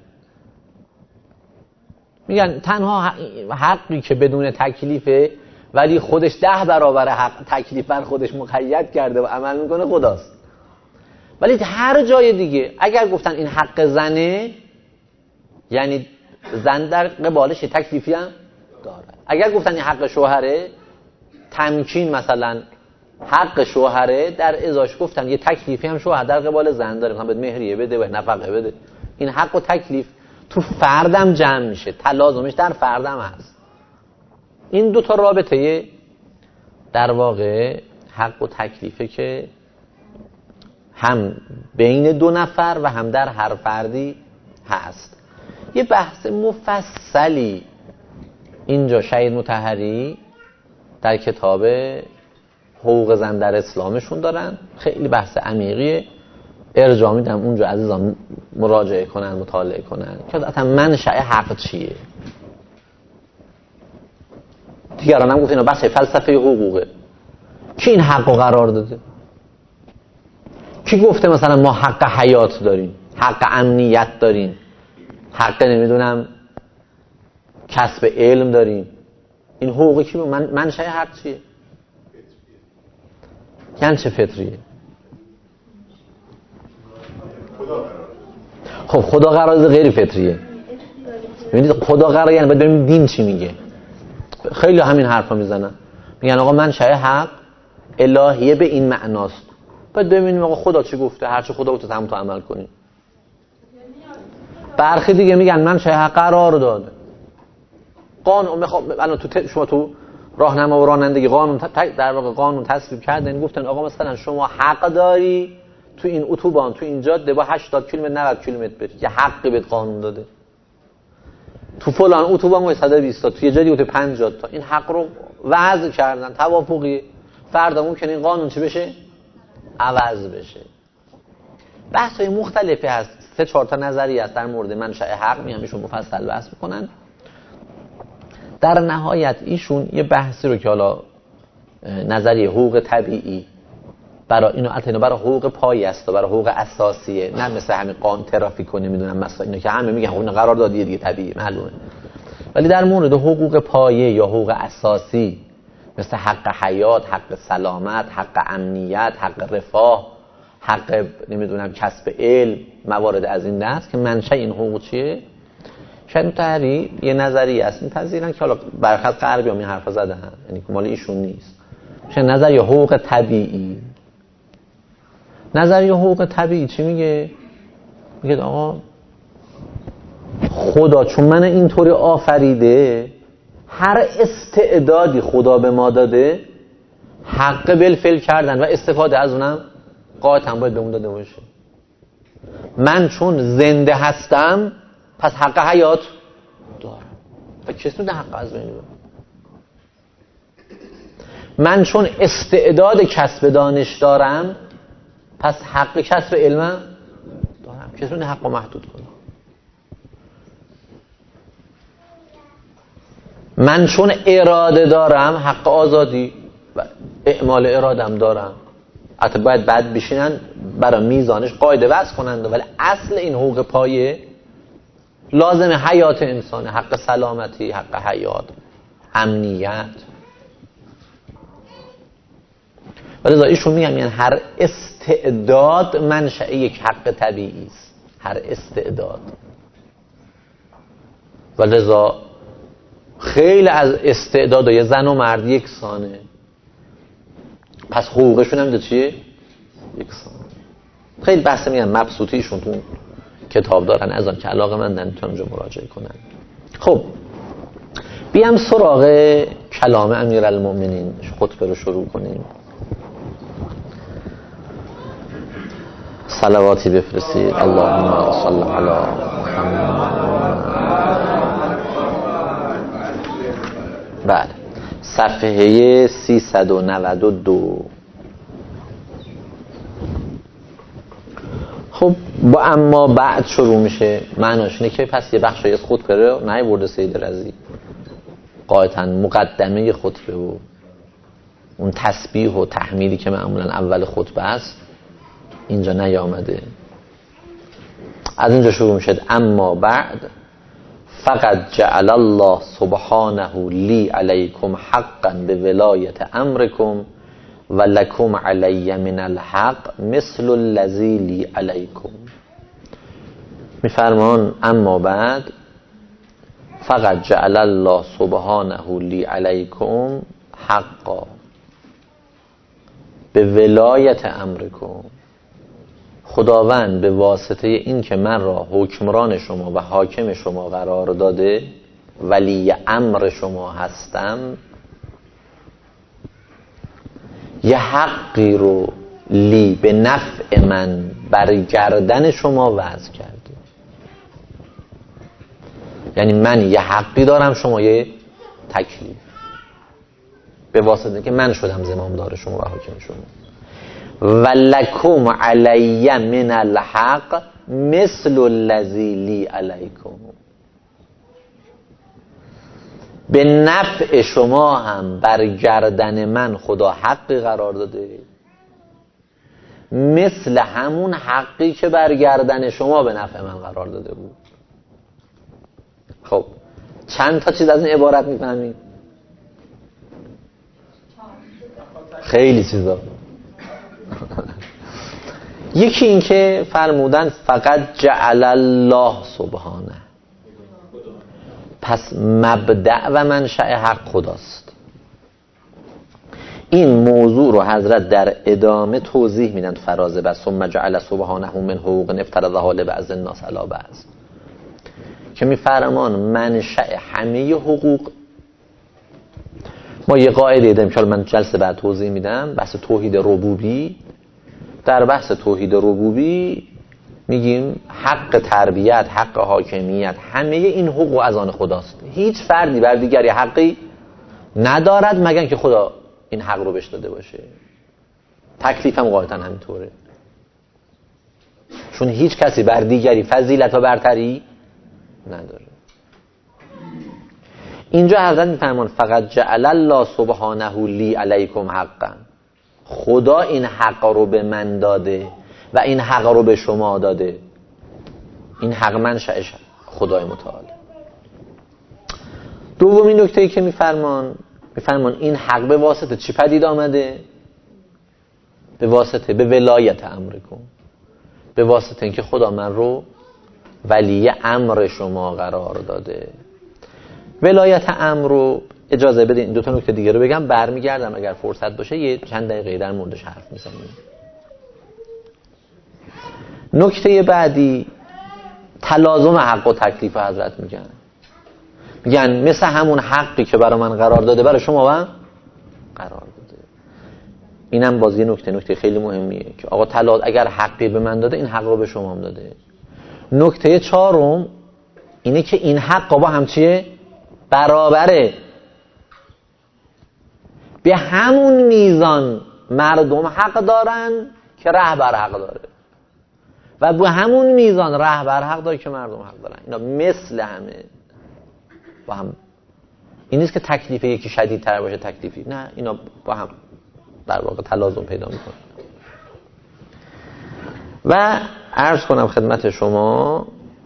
میگن تنها حقی که بدون تکلیفه ولی خودش ده برابر حق تکلیف بر خودش مقید کرده و عمل میکنه خداست. ولی هر جای دیگه اگر گفتن این حق زنه، یعنی زن در قبالش تکلیفی هم داره. اگر گفتن این حق شوهره، تمکین مثلا حق شوهره، در ازاش گفتن یه تکلیفی هم شوهر در قبال زن داره، مثلا بهت مهریه بده و نفقه بده. این حق و تکلیف تو فردم جمع میشه، تلازمش در فردم هست. این دو تا رابطه در واقع حق و تکلیفه که هم بین دو نفر و هم در هر فردی هست. یه بحث مفصلی اینجا شهید مطهری در کتاب حقوق زن در اسلامشون دارن، خیلی بحث عمیقیه، ارجاع میدم اونجا عزیزان مراجعه کنن، مطالعه کنن که اصلا منشأ حق چیه. دیگران هم گفت اینا بحث فلسفه حقوقه. کی این حق رو قرار داده؟ کی گفته مثلا ما حق حیات داریم، حق امنیت داریم، حق نمیدونم کسب علم داریم؟ این حقوقی کی؟ من منشأ حق چیه؟ یعنی چه فطریه؟ خب خدا قرار داده غیر فطریه. ببینید خدا قرار یعنی باید بریم دین چی میگه. خیلی همین حرفا میزنن، میگن آقا منشأ حق الهیه به این معناست. باید ببینیم آقا خدا چی گفته، هر چی خدا گفته هم تو عمل کنیم. برخی دیگه میگن منشأ حق قرار داده. قانون میخوام الان تو شما تو راهنما و رانندگی قانون در واقع قانون تصویب کردن، گفتن آقا مثلا شما حق داری تو این اتوبان تو این جاده با هشتاد کیلومتر نود کیلومتر بری، یه حقی بهت قانون داده. تو فلان اتوبان وایساده صد و بیست تا، تو یه جایی اتو پنجاه تا. این حق رو وضع کردن توافقی. فردا ممکنه این قانون چی بشه؟ عوض بشه. بحث‌های مختلفی هست، سه چهار تا نظریه است در مورد منشأ حق، میام ایشون مفصل بحث میکنن. در نهایت ایشون یه بحثی رو که حالا نظریه حقوق طبیعی برای اینو البته برای حقوق پایه است و برای حقوق اساسیه، نه مثل همین قانون ترافیک و نمیدونم مثلا اینا که همه میگن اون قراردادیه دیگه طبیعی معلومه. ولی در مورد حقوق پایه یا حقوق اساسی مثل حق حیات، حق سلامت، حق امنیت، حق رفاه، حق نمیدونم کسب علم، موارد از این دست که منشأ این حقوق چیه؟ شاید متحری یه نظریه است میپذیرن که حالا برخلاف غربی هم این حرفا زدن، یعنی که مال ایشون نیست. میشه نظریه حقوق طبیعی. نظریه حقوق طبیعی چی میگه؟ میگه آقا خدا چون من اینطوری آفریده، هر استعدادی خدا به ما داده حق بالفعل کردن و استفاده از اونم قاطعا باید به اون داده باشه. من چون زنده هستم پس حق حیات دارم و کسی نمیده حق از بین بره. من چون استعداد کسب دانش دارم پس حق کسب علمم دارم، کسی نمیده حق رو محدود کنه. من چون اراده دارم حق آزادی و اعمال ارادم دارم. حتی باید بعد بشینن برای میزانش قاعده وضع کنند، ولی اصل این حقوق پایه لازم حیات انسان، حق سلامتی، حق حیات، امنیت. ولی ایشون میگم یعنی هر استعداد منشأ یک حق طبیعی است، هر استعداد. و لذا خیلی از استعدادهای زن و مرد یکسانه، پس حقوقشون هم ده چیه؟ یکسان. خیلی بحث میگن مبسوطیشون تو کتاب دارن، از آن که علاقه مندن میتونن اونجا مراجعه کنن. خب بیام سراغ کلام امیرالمؤمنین، خطبه رو شروع کنیم. صلواتی بفرستید. اللهم صل علی محمد. بله، صفحه سیصد و نود و دو. خب با اما بعد شروع میشه. معناش اینه که پس یه بخشی از خطبه رو نیاورده سید رضی، قاعدتاً مقدمه خطبه و اون تسبیح و تحمیدی که معمولاً اول خطبه است اینجا نیامده. از اینجا شروع میشه. اما بعد فقط جعل الله سبحانه لی علیکم حقا به ولایت امرکم و لکم علی من الحق مثل الذی لی علیکم. میفرمان اما بعد فقط جعل الله سبحانه لی علیکم حقا به ولایت امرکم. خداوند به واسطه این که من را حکمران شما و حاکم شما قرار داده، ولی امر شما هستم، یه حقی رو لی به نفع من بر گردن شما وضع کرده. یعنی من یه حقی دارم، شما یه تکلیف، به واسطه که من شدم زمامدار شما و حاکم شما. ولکم علی من الحق مثل الذی لی علیکم. به نفع شما هم بر گردن من خدا حقی قرار داده، مثل همون حقی که بر گردن شما به نفع من قرار داده بود. خب چند تا چیز از این عبارت میفهمید؟ خیلی چیزا. یکی این که فرمودن فقط جعل الله سبحانه، پس مبدأ و منشأ حق خداست. این موضوع رو حضرت در ادامه توضیح میدن تو فرازه بس ثم جعل سبحانه من حقوق افترضها لبعض الناس علی بعض، که میفرمان منشأ همه حقوق. ما یه قاعده داریم که من جلسه بعد توضیح میدم، بحث توحید ربوبی. در بحث توحید ربوبی میگیم حق تربیت، حق حاکمیت، همه این حقوق از آن خداست. هیچ فردی بر دیگری حقی ندارد مگر که خدا این حق رو بهش داده باشه. تکلیف هم قاعدتاً همینطوره، چون هیچ کسی بر دیگری فضیلت و برتری نداره. اینجا حضرت میفرمان فقط جعل الله سبحانه لی علیکم حقا، خدا این حق رو به من داده و این حق رو به شما داده. این حق منشأش خدای متعال. دومین نکته‌ای که میفرمان میفرمان این حق به واسطه چی پدید آمده؟ به واسطه به ولایت امرکم، به واسطه اینکه خدا من رو ولی امر شما قرار داده. ولایت امر رو اجازه بدین این دو تا نکته دیگه رو بگم، برمیگردم اگر فرصت باشه یه چند دقیقه در موردش حرف میزنیم. نکته بعدی تلازم حق و تکلیف حضرت میگن میگن مثل همون حقی که برای من قرار داده برای شما هم قرار داده. اینم باز یه نکته نکته خیلی مهمیه که آقا تلاز اگر حقی به من داده این حق رو به شما هم داده. نکته چهارم اینه که این حق با هم چیه؟ برابره. به همون میزان مردم حق دارن که رهبر حق داره و به همون میزان رهبر حق داره که مردم حق دارن. اینا مثل همه با هم. این نیست که تکلیف یکی شدیدتر باشه تکلیفی، نه، اینا با هم در واقع تلازم پیدا میکنن. و عرض کنم خدمت شما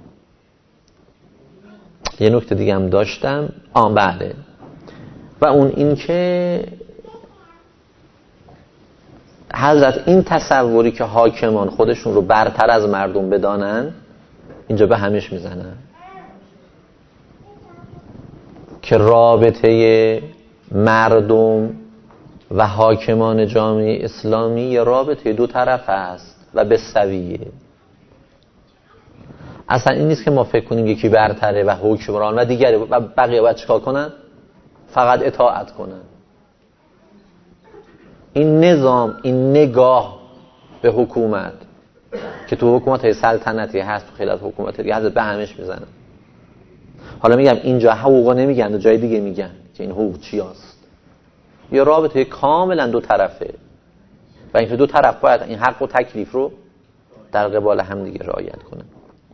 یه نکته دیگه هم داشتم. آن بله، و اون این که حضرت این تصوری که حاکمان خودشون رو برتر از مردم بدانن اینجا به همش میزنن که رابطه مردم و حاکمان جامعه اسلامی یه رابطه دو طرف است و به سویه. اصلا این نیست که ما فکر کنیم یکی برتره و حکمران و دیگری و بقیه باید چیکار کنن؟ فقط اطاعت کنن. این نظام، این نگاه به حکومت که تو حکومت‌های سلطنتی هست، تو خیلی از حکومت دیگه هست، به همش میزنن. حالا میگم اینجا حقوقا نمیگن، جای دیگه میگن که این حقوق چی هست. یه رابطه کاملا دو طرفه و این دو طرف باید این حق و تکلیف رو در قبال هم دیگه رعایت کنن.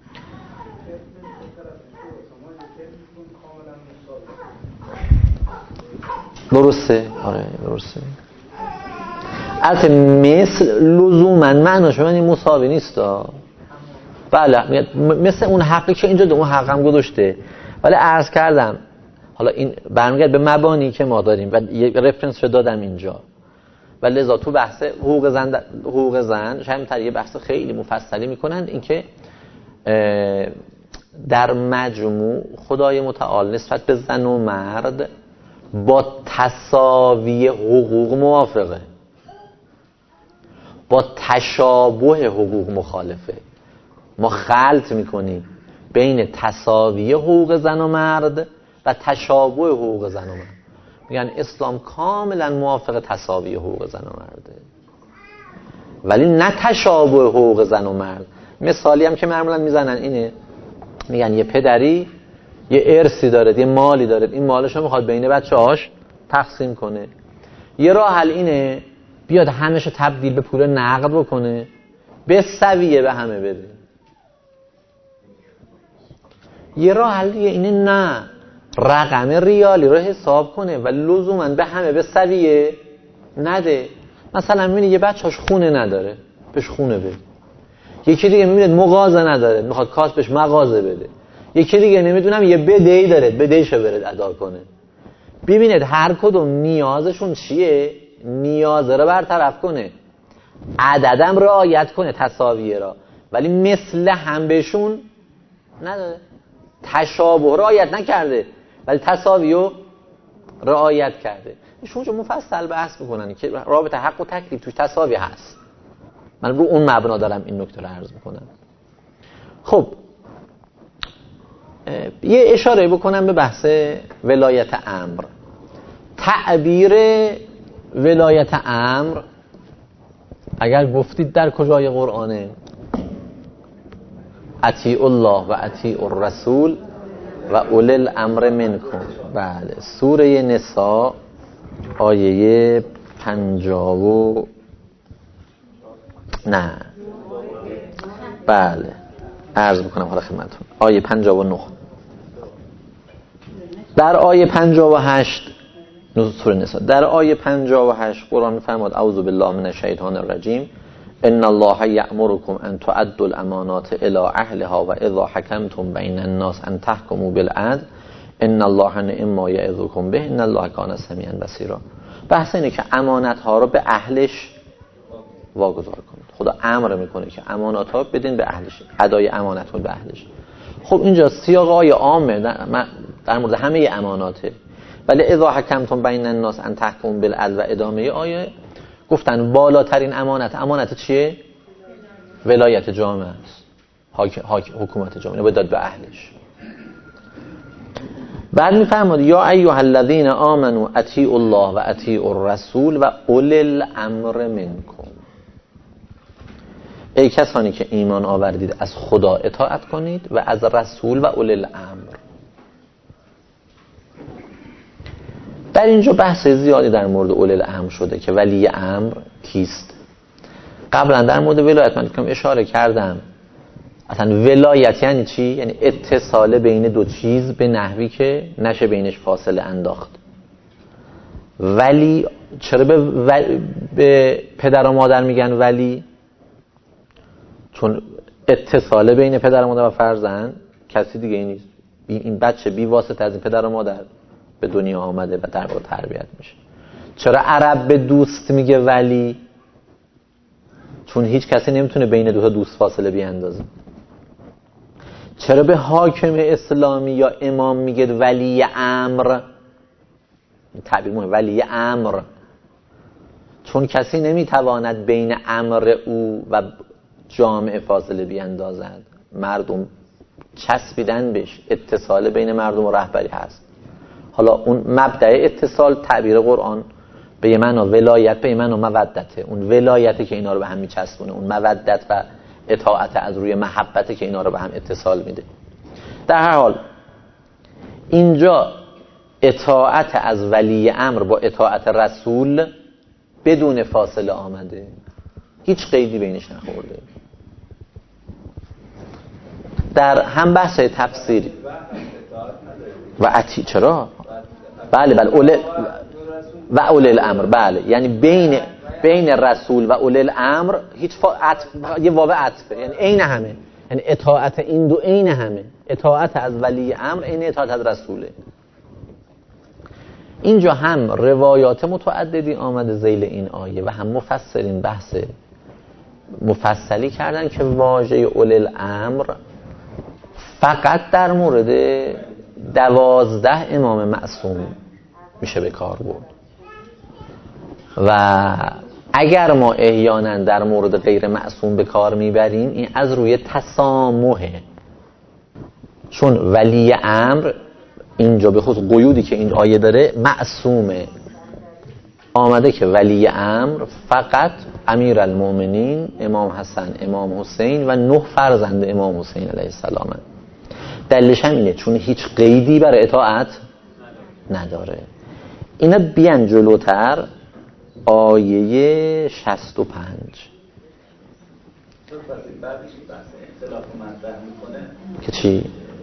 درسته، آره درسته. البته مثل لزوما معناش معنی مساوی نیست. بله، مثل اون حقی که اینجا اون حق هم گذاشته، ولی عرض کردم حالا این برمیگرد به مبانی که ما داریم و یه رفرنس رو دادم اینجا و لذا تو بحث حقوق زن حقوق زن شاید یه بحث خیلی مفصلی میکنن. این که در مجموع خدای متعال نسبت به زن و مرد با تساوی حقوق موافقه، با تشابه حقوق مخالفه. ما خلط میکنیم بین تساوی حقوق زن و مرد و تشابه حقوق زن و مرد. میگن اسلام کاملا موافق تساوی حقوق زن و مرده، ولی نه تشابه حقوق زن و مرد. مثالی هم که معمولا میزنن اینه، میگن یه پدری یه ارثی داره، یه مالی داره، این مالش رو میخواد بین بچه‌هاش تقسیم کنه. یه راه حل اینه بیاد همش رو تبدیل به پول نقد بکنه، به سویه به همه بده. یه راه حل اینه نه، رقم ریالی رو حساب کنه و لزوما به همه به سویه نده. مثلا میبینی یه بچه‌اش خونه نداره، بهش خونه بده. یکی دیگه میبینید مغازه نداره، میخواد کاس بهش مغازه بده. یکی دیگه نمیدونم یه بدهی داره، بدهیشو بره ادا کنه. ببینید هر کدوم نیازشون چیه، نیاز رو برطرف کنه، عددم رعایت کنه، تساویه را، ولی مثل هم بهشون نداره. تشابه رعایت نکرده ولی تساویو رعایت کرده. شما مفصل بحث میکنن که رابطه حق و تکلیف توش تساوی هست. من رو اون مبنا دارم این نکته رو عرض میکنم. خب یه اشاره بکنم به بحث ولایت امر. تعبیر ولایت امر اگر گفتید در کجای قرآنه، اطیعوا الله و اطیعوا الرسول و اولی الامر منکم. بله، سوره نساء آیه پنجاه و نه بله عرض میکنم حالا خدمتتون. آیه پنجاه و نه. در آیه پنجاه و هشت سوره نساء، در آیه پنجاه و هشت قرآن میفرماد اعوذ بالله من الشیطان الرجیم ان الله یأمرکم ان تؤدوا الامانات الی اهلها و اذا حکمتم بین الناس ان تحکموا بالعدل ان الله نعم ما یعظکم به ان الله کان سمیعا بصیرا. بحث اینه که امانت ها رو به اهلش واگذار کنید. خدا امر میکنه که امانات ها بدین به اهلش، ادای امانت ها به اهلش. خب اینجا سیاق آیه عامه در مورد همه اماناته، ولی اذا حکمتم بین الناس ان تحکموا بالعدل و ادامه آیه گفتن بالاترین امانت، امانت چیه؟ ولایت جامعه است، حاک... حاک... حکومت جامعه باید داد به اهلش. بعد میفرماد یا ایها الذین آمنوا اطیعوا الله و اطیعوا الرسول و اولی الامر منکم. ای کسانی که ایمان آوردید از خدا اطاعت کنید و از رسول و اولی الامر. در اینجا بحث زیادی در مورد اولی الامر شده که ولی امر کیست. قبلا در مورد ولایت من کم اشاره کردم. اصلا ولایت یعنی چی؟ یعنی اتصال بین دو چیز به نحوی که نشه بینش فاصله انداخت. ولی چرا به, ولی به پدر و مادر میگن ولی؟ چون اتصال بین پدر و مادر و فرزند کسی دیگه نیست. این بچه بی واسطه از این پدر و مادر به دنیا آمده و در واقع تربیت میشه. چرا عرب به دوست میگه ولی؟ چون هیچ کسی نمیتونه بین دو تا دوست فاصله بیاندازه. چرا به حاکم اسلامی یا امام میگه ولی امر؟ تعبیر مهم، ولی امر. چون کسی نمیتواند بین امر او و جامعه فاصله بیاندازد. مردم چسبیدن بهش، اتصال بین مردم و رهبری هست. حالا اون مبدأ اتصال تعبیر قرآن به معنا ولایت، به معنا مودته. اون ولایتی که اینا رو به هم میچسبونه، اون مودت و اطاعت از روی محبته که اینا رو به هم اتصال میده. در هر حال اینجا اطاعت از ولی امر با اطاعت رسول بدون فاصله آمده، هیچ قیدی بینش نخورده. در هم بحث تفسیری و اتی چرا؟ بله بله اولی و اولی الامر، بله یعنی بین بین رسول و اولی الامر هیچ فا... عطف... یه واو عطفه، یعنی عین همه، یعنی اطاعت این دو عین همه، اطاعت از ولی امر عین اطاعت از رسوله. اینجا هم روایات متعددی آمده ذیل این آیه و هم مفسرین بحث مفصلی کردن که واژه اولی الامر فقط در مورد دوازده امام معصوم میشه به کار برد و اگر ما احیانا در مورد غیر معصوم به کار میبریم این از روی تسامحه. چون ولی امر اینجا به خصوص قیودی که این آیه داره معصومه، آمده که ولی امر فقط امیر المؤمنین امام حسن، امام حسین و نه فرزند امام حسین علیه السلام. دلیلش هم اینه چون هیچ قیدی برای اطاعت نداره. اینا بیان جلوتر آیه شصت و پنج که چی؟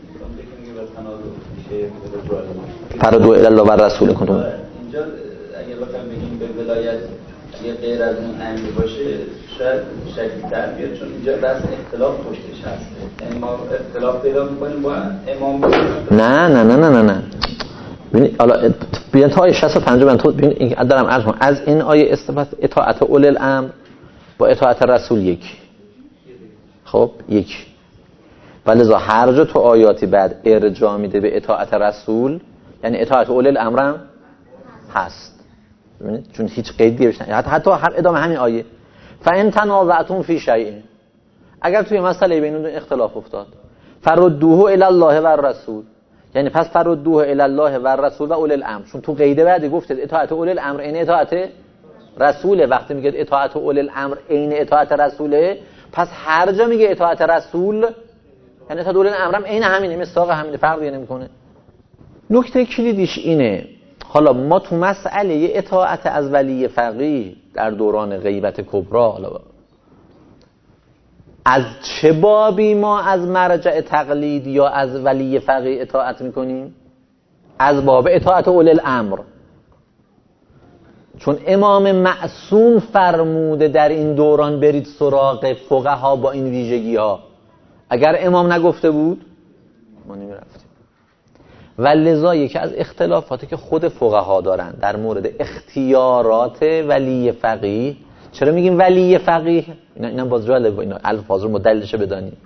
فرادو الی الله و رسول کنتم. اینجا اگه بخوایم بگیم به ولایت یه غیر از اون امر باشه شاید شدیدتر بیاد، چون اینجا بس اختلاف پشتش هست. یعنی ما اختلاف پیدا می‌کنیم با امام. نه نه نه نه نه نه ببین حالا بیان تا آیه شصت و پنج من تو ببین دارم عرض کنم از این آیه استفاده اطاعت اولی الامر با اطاعت رسول یک، خب یک، ولذا هر جا تو آیاتی بعد ارجاع میده به اطاعت رسول یعنی اطاعت اولی الامر هم هست. ببینید چون هیچ قیدی بهش حتی حتی هم ادامه همین آیه فان تنازعتم فی شیء، اگر توی مسئله بینتون اختلاف افتاد فردوه الی الله و الرسول، یعنی پس فردوه الی الله و الرسول و اولی الامر. چون تو قیده بعدی گفتید اطاعت اولی الامر عین اطاعت رسوله، وقتی میگه اطاعت اولی الامر عین اطاعت رسوله پس هر جا میگه اطاعت رسول یعنی اطاعت اولی الامر هم عین همینه، مصداق همینه، فرقی نمیکنه. نکته کلیدیش اینه، حالا ما تو مسئله اطاعت از ولی فقیه در دوران غیبت کبرا، حالا از چه بابی ما از مرجع تقلید یا از ولی فقیه اطاعت میکنیم؟ از باب اطاعت اولی الامر، چون امام معصوم فرموده در این دوران برید سراغ فقها با این ویژگی ها. اگر امام نگفته بود ما نمیرفتیم. و لذا یکی از اختلافاتی که خود فقها دارن در مورد اختیارات ولی فقیه، چرا میگیم ولی فقیه؟ اینا اینا باز جالب، اینا الفاظ رو مدللش بدانیم.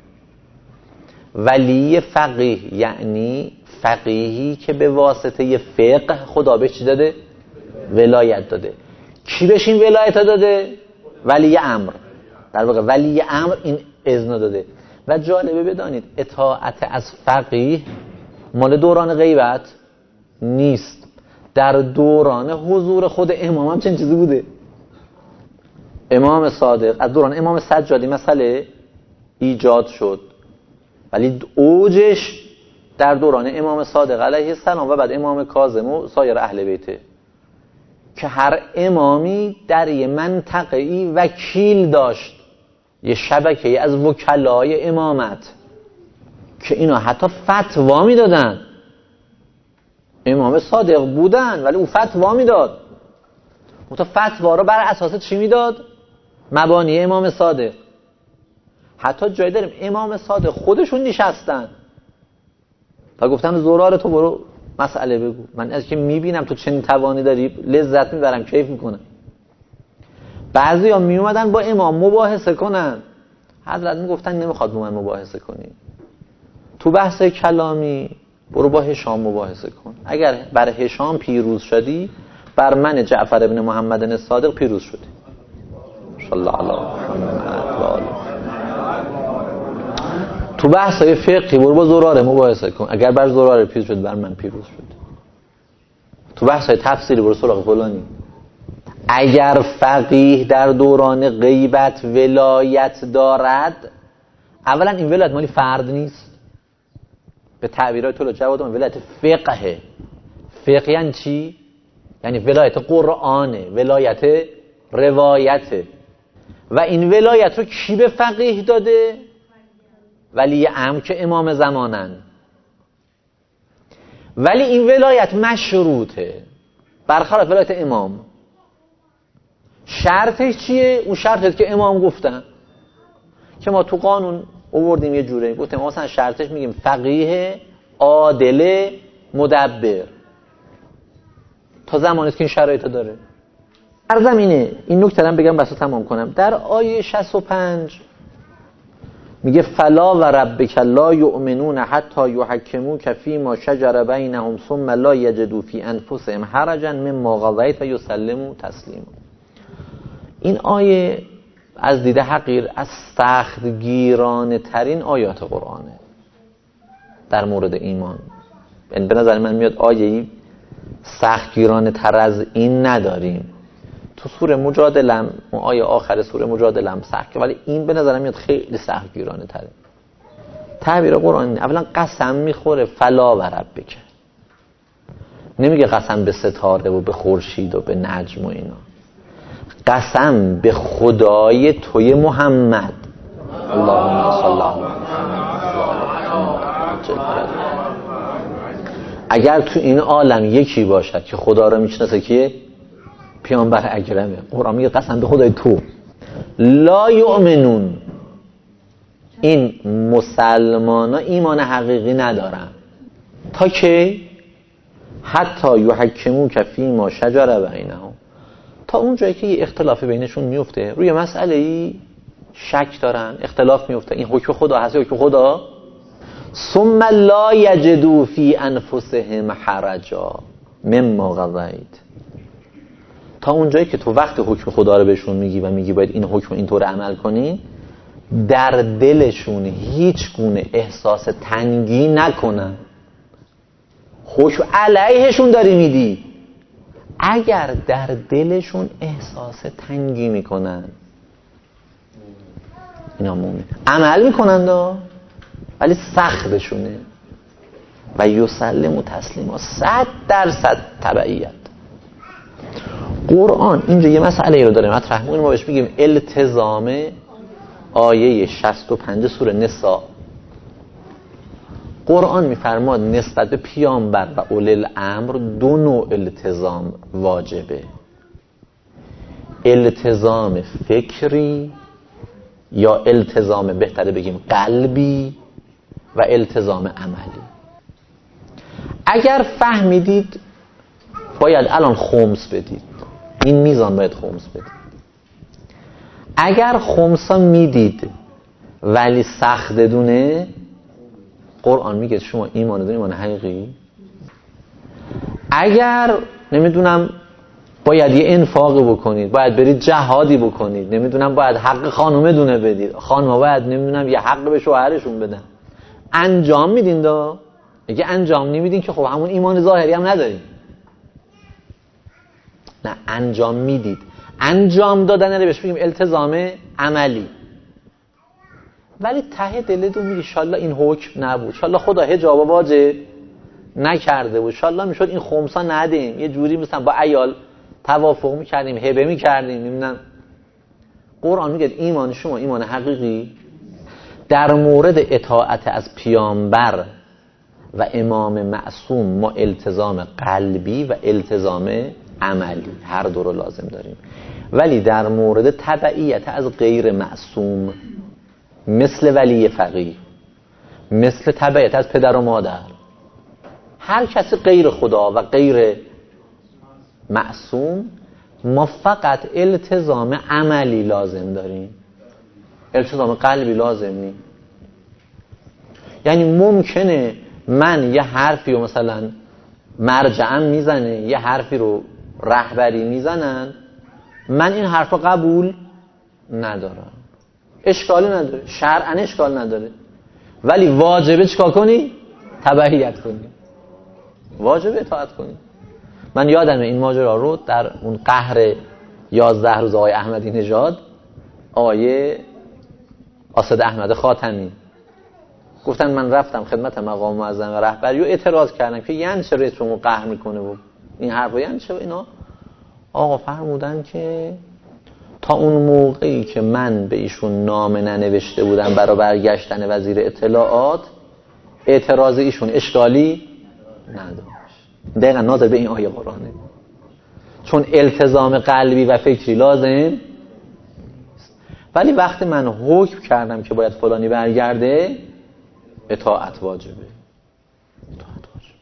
ولی فقیه یعنی فقیهی که به واسطه فقه خدا بهش چی داده؟ ولایت داده. کی بهش این ولایت داده؟ ولی امر. در واقع ولی امر این اذن داده. و جالبه بدانید اطاعت از فقیه مال دوران غیبت نیست، در دوران حضور خود امام هم چنین چیزی بوده. امام صادق از دوران امام سجادی مسئله ایجاد شد، ولی اوجش در دوران امام صادق علیه السلام و بعد امام کاظم و سایر اهل بیته، که هر امامی در یه منطقه‌ای وکیل داشت، یه شبکه‌ای از وکلای امامت که اینا حتی فتوا میدادن. امام صادق بودن ولی او فتوا میداد. اون تا فتوا رو بر اساس چی میداد؟ مبانی امام صادق. حتی جای داریم امام صادق خودشون نشستن و گفتن زرار تو برو مسئله بگو، من از که میبینم تو چنین توانی داری لذت میبرم، کیف میکنم. بعضی ها میومدن با امام مباحثه کنن، حضرت میگفتن نمیخواد با من مباحثه کنی، تو بحث کلامی برو با هشام مباحثه کن، اگر بر هشام پیروز شدی بر من جعفر ابن محمد الصادق پیروز شدی. الله علیه محمد. تو بحثای فقهی برو با زراره مباحثه کن، اگر بر زراره پیروز شد بر من پیروز شد. تو بحثای تفسیری برو سراغ فلانی. اگر فقیه در دوران غیبت ولایت دارد، اولا این ولایت مالی فرد نیست، به تعبیرات طول جواد اون ولایت فقهه. فقه یعنی چی؟ یعنی ولایت قرآنه، ولایت روایته. و این ولایت رو کی به فقیه داده؟ ولی امر که امام زمانن. ولی این ولایت مشروطه برخلاف ولایت امام. شرطش چیه؟ اون شرطی که امام گفتن که ما تو قانون آوردیم یه جوره، گفتیم مثلا شرطش میگیم فقیه عادل مدبر، تا زمانی که این شرایط داره. در زمینه این نکته رو بگم بس تمام کنم. در آیه شصت و پنج میگه فلا و ربک لا یؤمنون حتی یحکموک فیما شجر بینهم ثم لا یجدوا فی انفسهم حرجا مما قضیت و یسلموا تسلیما. این آیه از دید حقیر از سختگیرانه ترین آیات قرآنه در مورد ایمان. یعنی به نظر من میاد آیه‌ای سختگیرانه تر از این نداریم. تو سوره مجادله، اون آیه آخر سوره مجادله هم سخت، ولی این به نظر میاد خیلی سختگیرانه تره. تعبیر قرآن اولا قسم میخوره فلا و ربک، نمیگه قسم به ستاره و به خورشید و به نجم و اینا، قسم به خدای توی محمد. اللهم صل علی محمد. اگر تو این عالم یکی باشد که خدا رو میشناسه که پیامبر اکرمه، قرآن میگه قسم به خدای تو. لا یؤمنون، این مسلمان ها ایمان حقیقی ندارن تا که حتی یحکموک فیما شجر بینهم، تا اون جایی که یه اختلافی بینشون میفته، روی مسئله ای شک دارن، اختلاف میفته، این حکم خدا هست یا حکم خدا، ثم لا یجدوا فی انفسهم حرجا مما قضیت، تا اون جایی که تو وقت حکم خدا رو بهشون میگی و میگی باید این حکم اینطور عمل کنی، در دلشون هیچ گونه احساس تنگی نکنن. حکم علیهشون داری میدی، اگر در دلشون احساس تنگی میکنن اینا مومن عمل میکنن دا. ولی سختشونه و یسلم و تسلیما، صد درصد تبعیت. قرآن اینجا یه مسئله رو داره مطرح می‌کنه، ما بهش میگیم التزام. آیه شصت و پنج سوره نساء، قرآن میفرماد نسبت به پیامبر و اولی الامر دو نوع التزام واجبه: التزام فکری یا التزام بهتره بگیم قلبی و التزام عملی. اگر فهمیدید باید الان خمس بدید، این میزان باید خمس بدید. اگر خمسا میدید ولی سخت دونه، قرآن میگه شما ایمان دون ایمان حقیقی. اگر نمیدونم باید یه انفاقی بکنید، باید برید جهادی بکنید، نمیدونم باید حق خانومه دونه بدید، خانومه باید نمیدونم یه حق به شوهرشون بدن، انجام میدین دا. اگه انجام نمیدین که خب همون ایمان ظاهری هم نداریم. نه، انجام میدید. انجام دادن رو بهش میگیم التزام عملی. ولی ته دلتون میگی انشالله این حکم نبود، انشالله خدا حجاب واجب نکرده بود، انشالله میشد این خمسا ندیم، یه جوری مثلا با عیال توافق میکردیم، هبه میکردیم. نمیدونم، قرآن میگه ایمان شما ایمان حقیقی. در مورد اطاعت از پیامبر و امام معصوم ما التزام قلبی و التزام عملی هر دو رو لازم داریم. ولی در مورد تبعیت از غیر معصوم، مثل ولی فقیه، مثل تبعیت از پدر و مادر، هر کسی غیر خدا و غیر معصوم، ما فقط التزام عملی لازم داریم، التزام قلبی لازم نیم. یعنی ممکنه من یه حرفی رو مثلا مرجعم میزنه، یه حرفی رو رهبری میزنن، من این حرف رو قبول ندارم، اشکالی نداره، شرعاً اشکال نداره، ولی واجبه چیکار کنی؟ تبعیت کنی، واجبه اطاعت کنی. من یادمه این ماجرا رو در اون قهر یازده روز آقای احمدی نژاد، آقای آصد احمد خاتمی گفتن من رفتم خدمت مقام معظم و رهبری و اعتراض کردم که یعنی چه رئیس جمهور قهر میکنه و این حرفا یعنی چه اینا. آقا فرمودن که تا اون موقعی که من به ایشون نامه ننوشته بودم برای برگشتن وزیر اطلاعات، اعتراض ایشون اشکالی نداشت. دقیقا ناظر به این آیه قرآنه، چون التزام قلبی و فکری لازم نیست. ولی وقتی من حکم کردم که باید فلانی برگرده، اطاعت واجبه. اطاعت واجبه.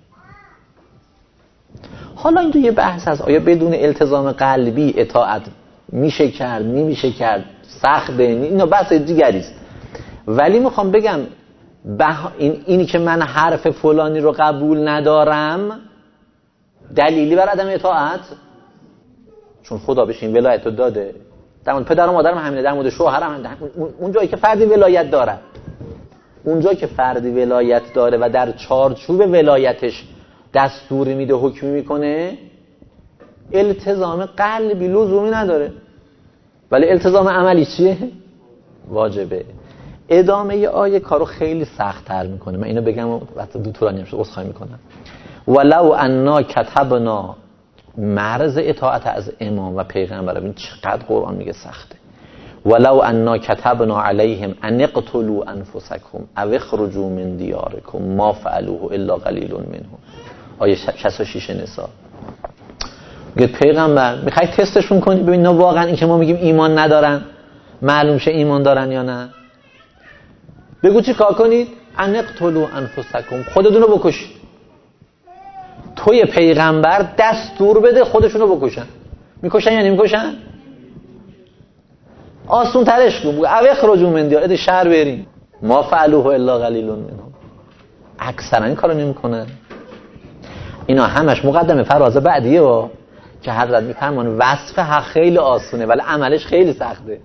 حالا این تو یه بحث هست، آیا بدون التزام قلبی اطاعت میشه کرد، نمیشه کرد، سخته، اینا بحث دیگری است. ولی میخوام بگم بح... این اینی که من حرف فلانی رو قبول ندارم دلیلی بر عدم اطاعت، چون خدا بهش این ولایت رو داده. در مورد پدر و مادرم همینه، در مورد شوهرم همینه. اون جایی که فردی ولایت داره، اون جایی که فردی ولایت داره و در چارچوب ولایتش دستوری میده، حکمی میکنه، التزام قلبی لزومی نداره، ولی التزام عملی چیه؟ واجبه. ادامه ی آیه کارو خیلی سخت تر میکنه. من اینو بگم و وقتی دو طولانی میشه عذرخواهی میکنم. ولو انا كتبنا، مرز اطاعت از امام و پیغمبر، ببین چقدر قرآن میگه سخته. ولو انا كتبنا عليهم ان اقتلوا انفسكم او اخرجوا من دياركم ما فعلوه الا قليل منهم. آیه شصت و شش نساء. میگه پیغمبر میخوای تستشون کنی ببین اینا واقعا این که ما میگیم ایمان ندارن معلوم شه ایمان دارن یا نه. بگو چی کار کنید؟ ان اقتلوا انفسکم، خودتون رو بکشید. توی پیغمبر دستور بده خودشون رو بکشن. میکشن یا نمیکشن؟ آسون ترش کن، بگو او اخرجوا من دیار، شهر بریم. ما فعلوه الا قلیل منهم. اکثرا این کارو نمیکنن. اینا همش مقدمه فراز بعدیه ها که حضرت میفرمان وصف حق خیلی آسونه ولی عملش خیلی سخته.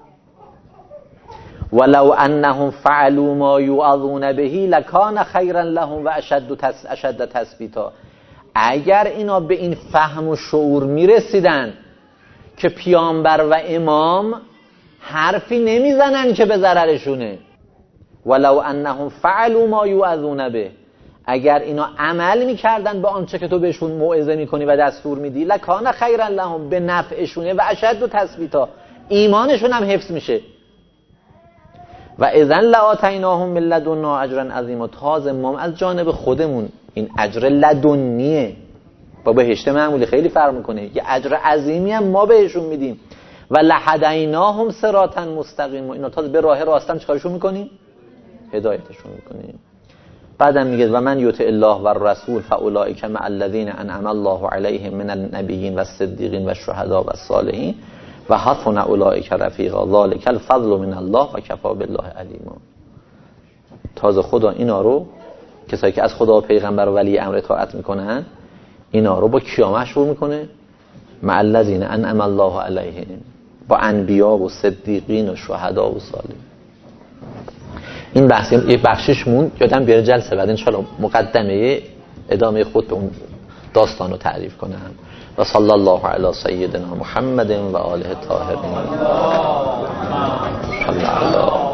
ولو انهم فعلوا ما یوعظون به لکان خیرا لهم و اشد تس اشد تثبیتا. اگر اینا به این فهم و شعور میرسیدن که پیامبر و امام حرفی نمیزنن که به ضررشونه، ولو انهم فعلوا ما یوعظون به، اگر اینا عمل میکردن به آنچه که تو بهشون موعظه میکنی و دستور میدی، لکان خیرا لهم، به نفعشونه و اشد و تثبیتا، ایمانشون هم حفظ میشه. و اذن لآتیناهم من لدنا اجرا عظیما، تازه ما از جانب خودمون این اجر لدنیه با بهشت معمولی خیلی فرق میکنه، یه اجر عظیمی هم ما بهشون میدیم. و لهدیناهم صراطا مستقیما، اینا تازه به راه راستم چیکارشون میکنیم؟ هدایتشون میکنیم. بعدم میگه و من یطع الله و الرسول فاولئک مع الذین انعم الله علیهم من النبیین و الصدیقین و الشهداء و الصالحین و حسن اولئک رفیقا ذلک الفضل من الله و کفی بالله علیما. تازه خدا اینا رو، کسایی که از خدا و پیغمبر و ولی امر اطاعت میکنن، اینا رو با کیا مشهور میکنه؟ مع الذین انعم الله علیهم، با انبیا و صدیقین و شهدا و صالحین. این بحث یک بخشش مون یادم بیاره جلسه بعد ان شاء الله مقدمه ادامه خود به اون داستان رو تعریف کنم. و صلی الله علی سیدنا محمد و آله الطاهرین.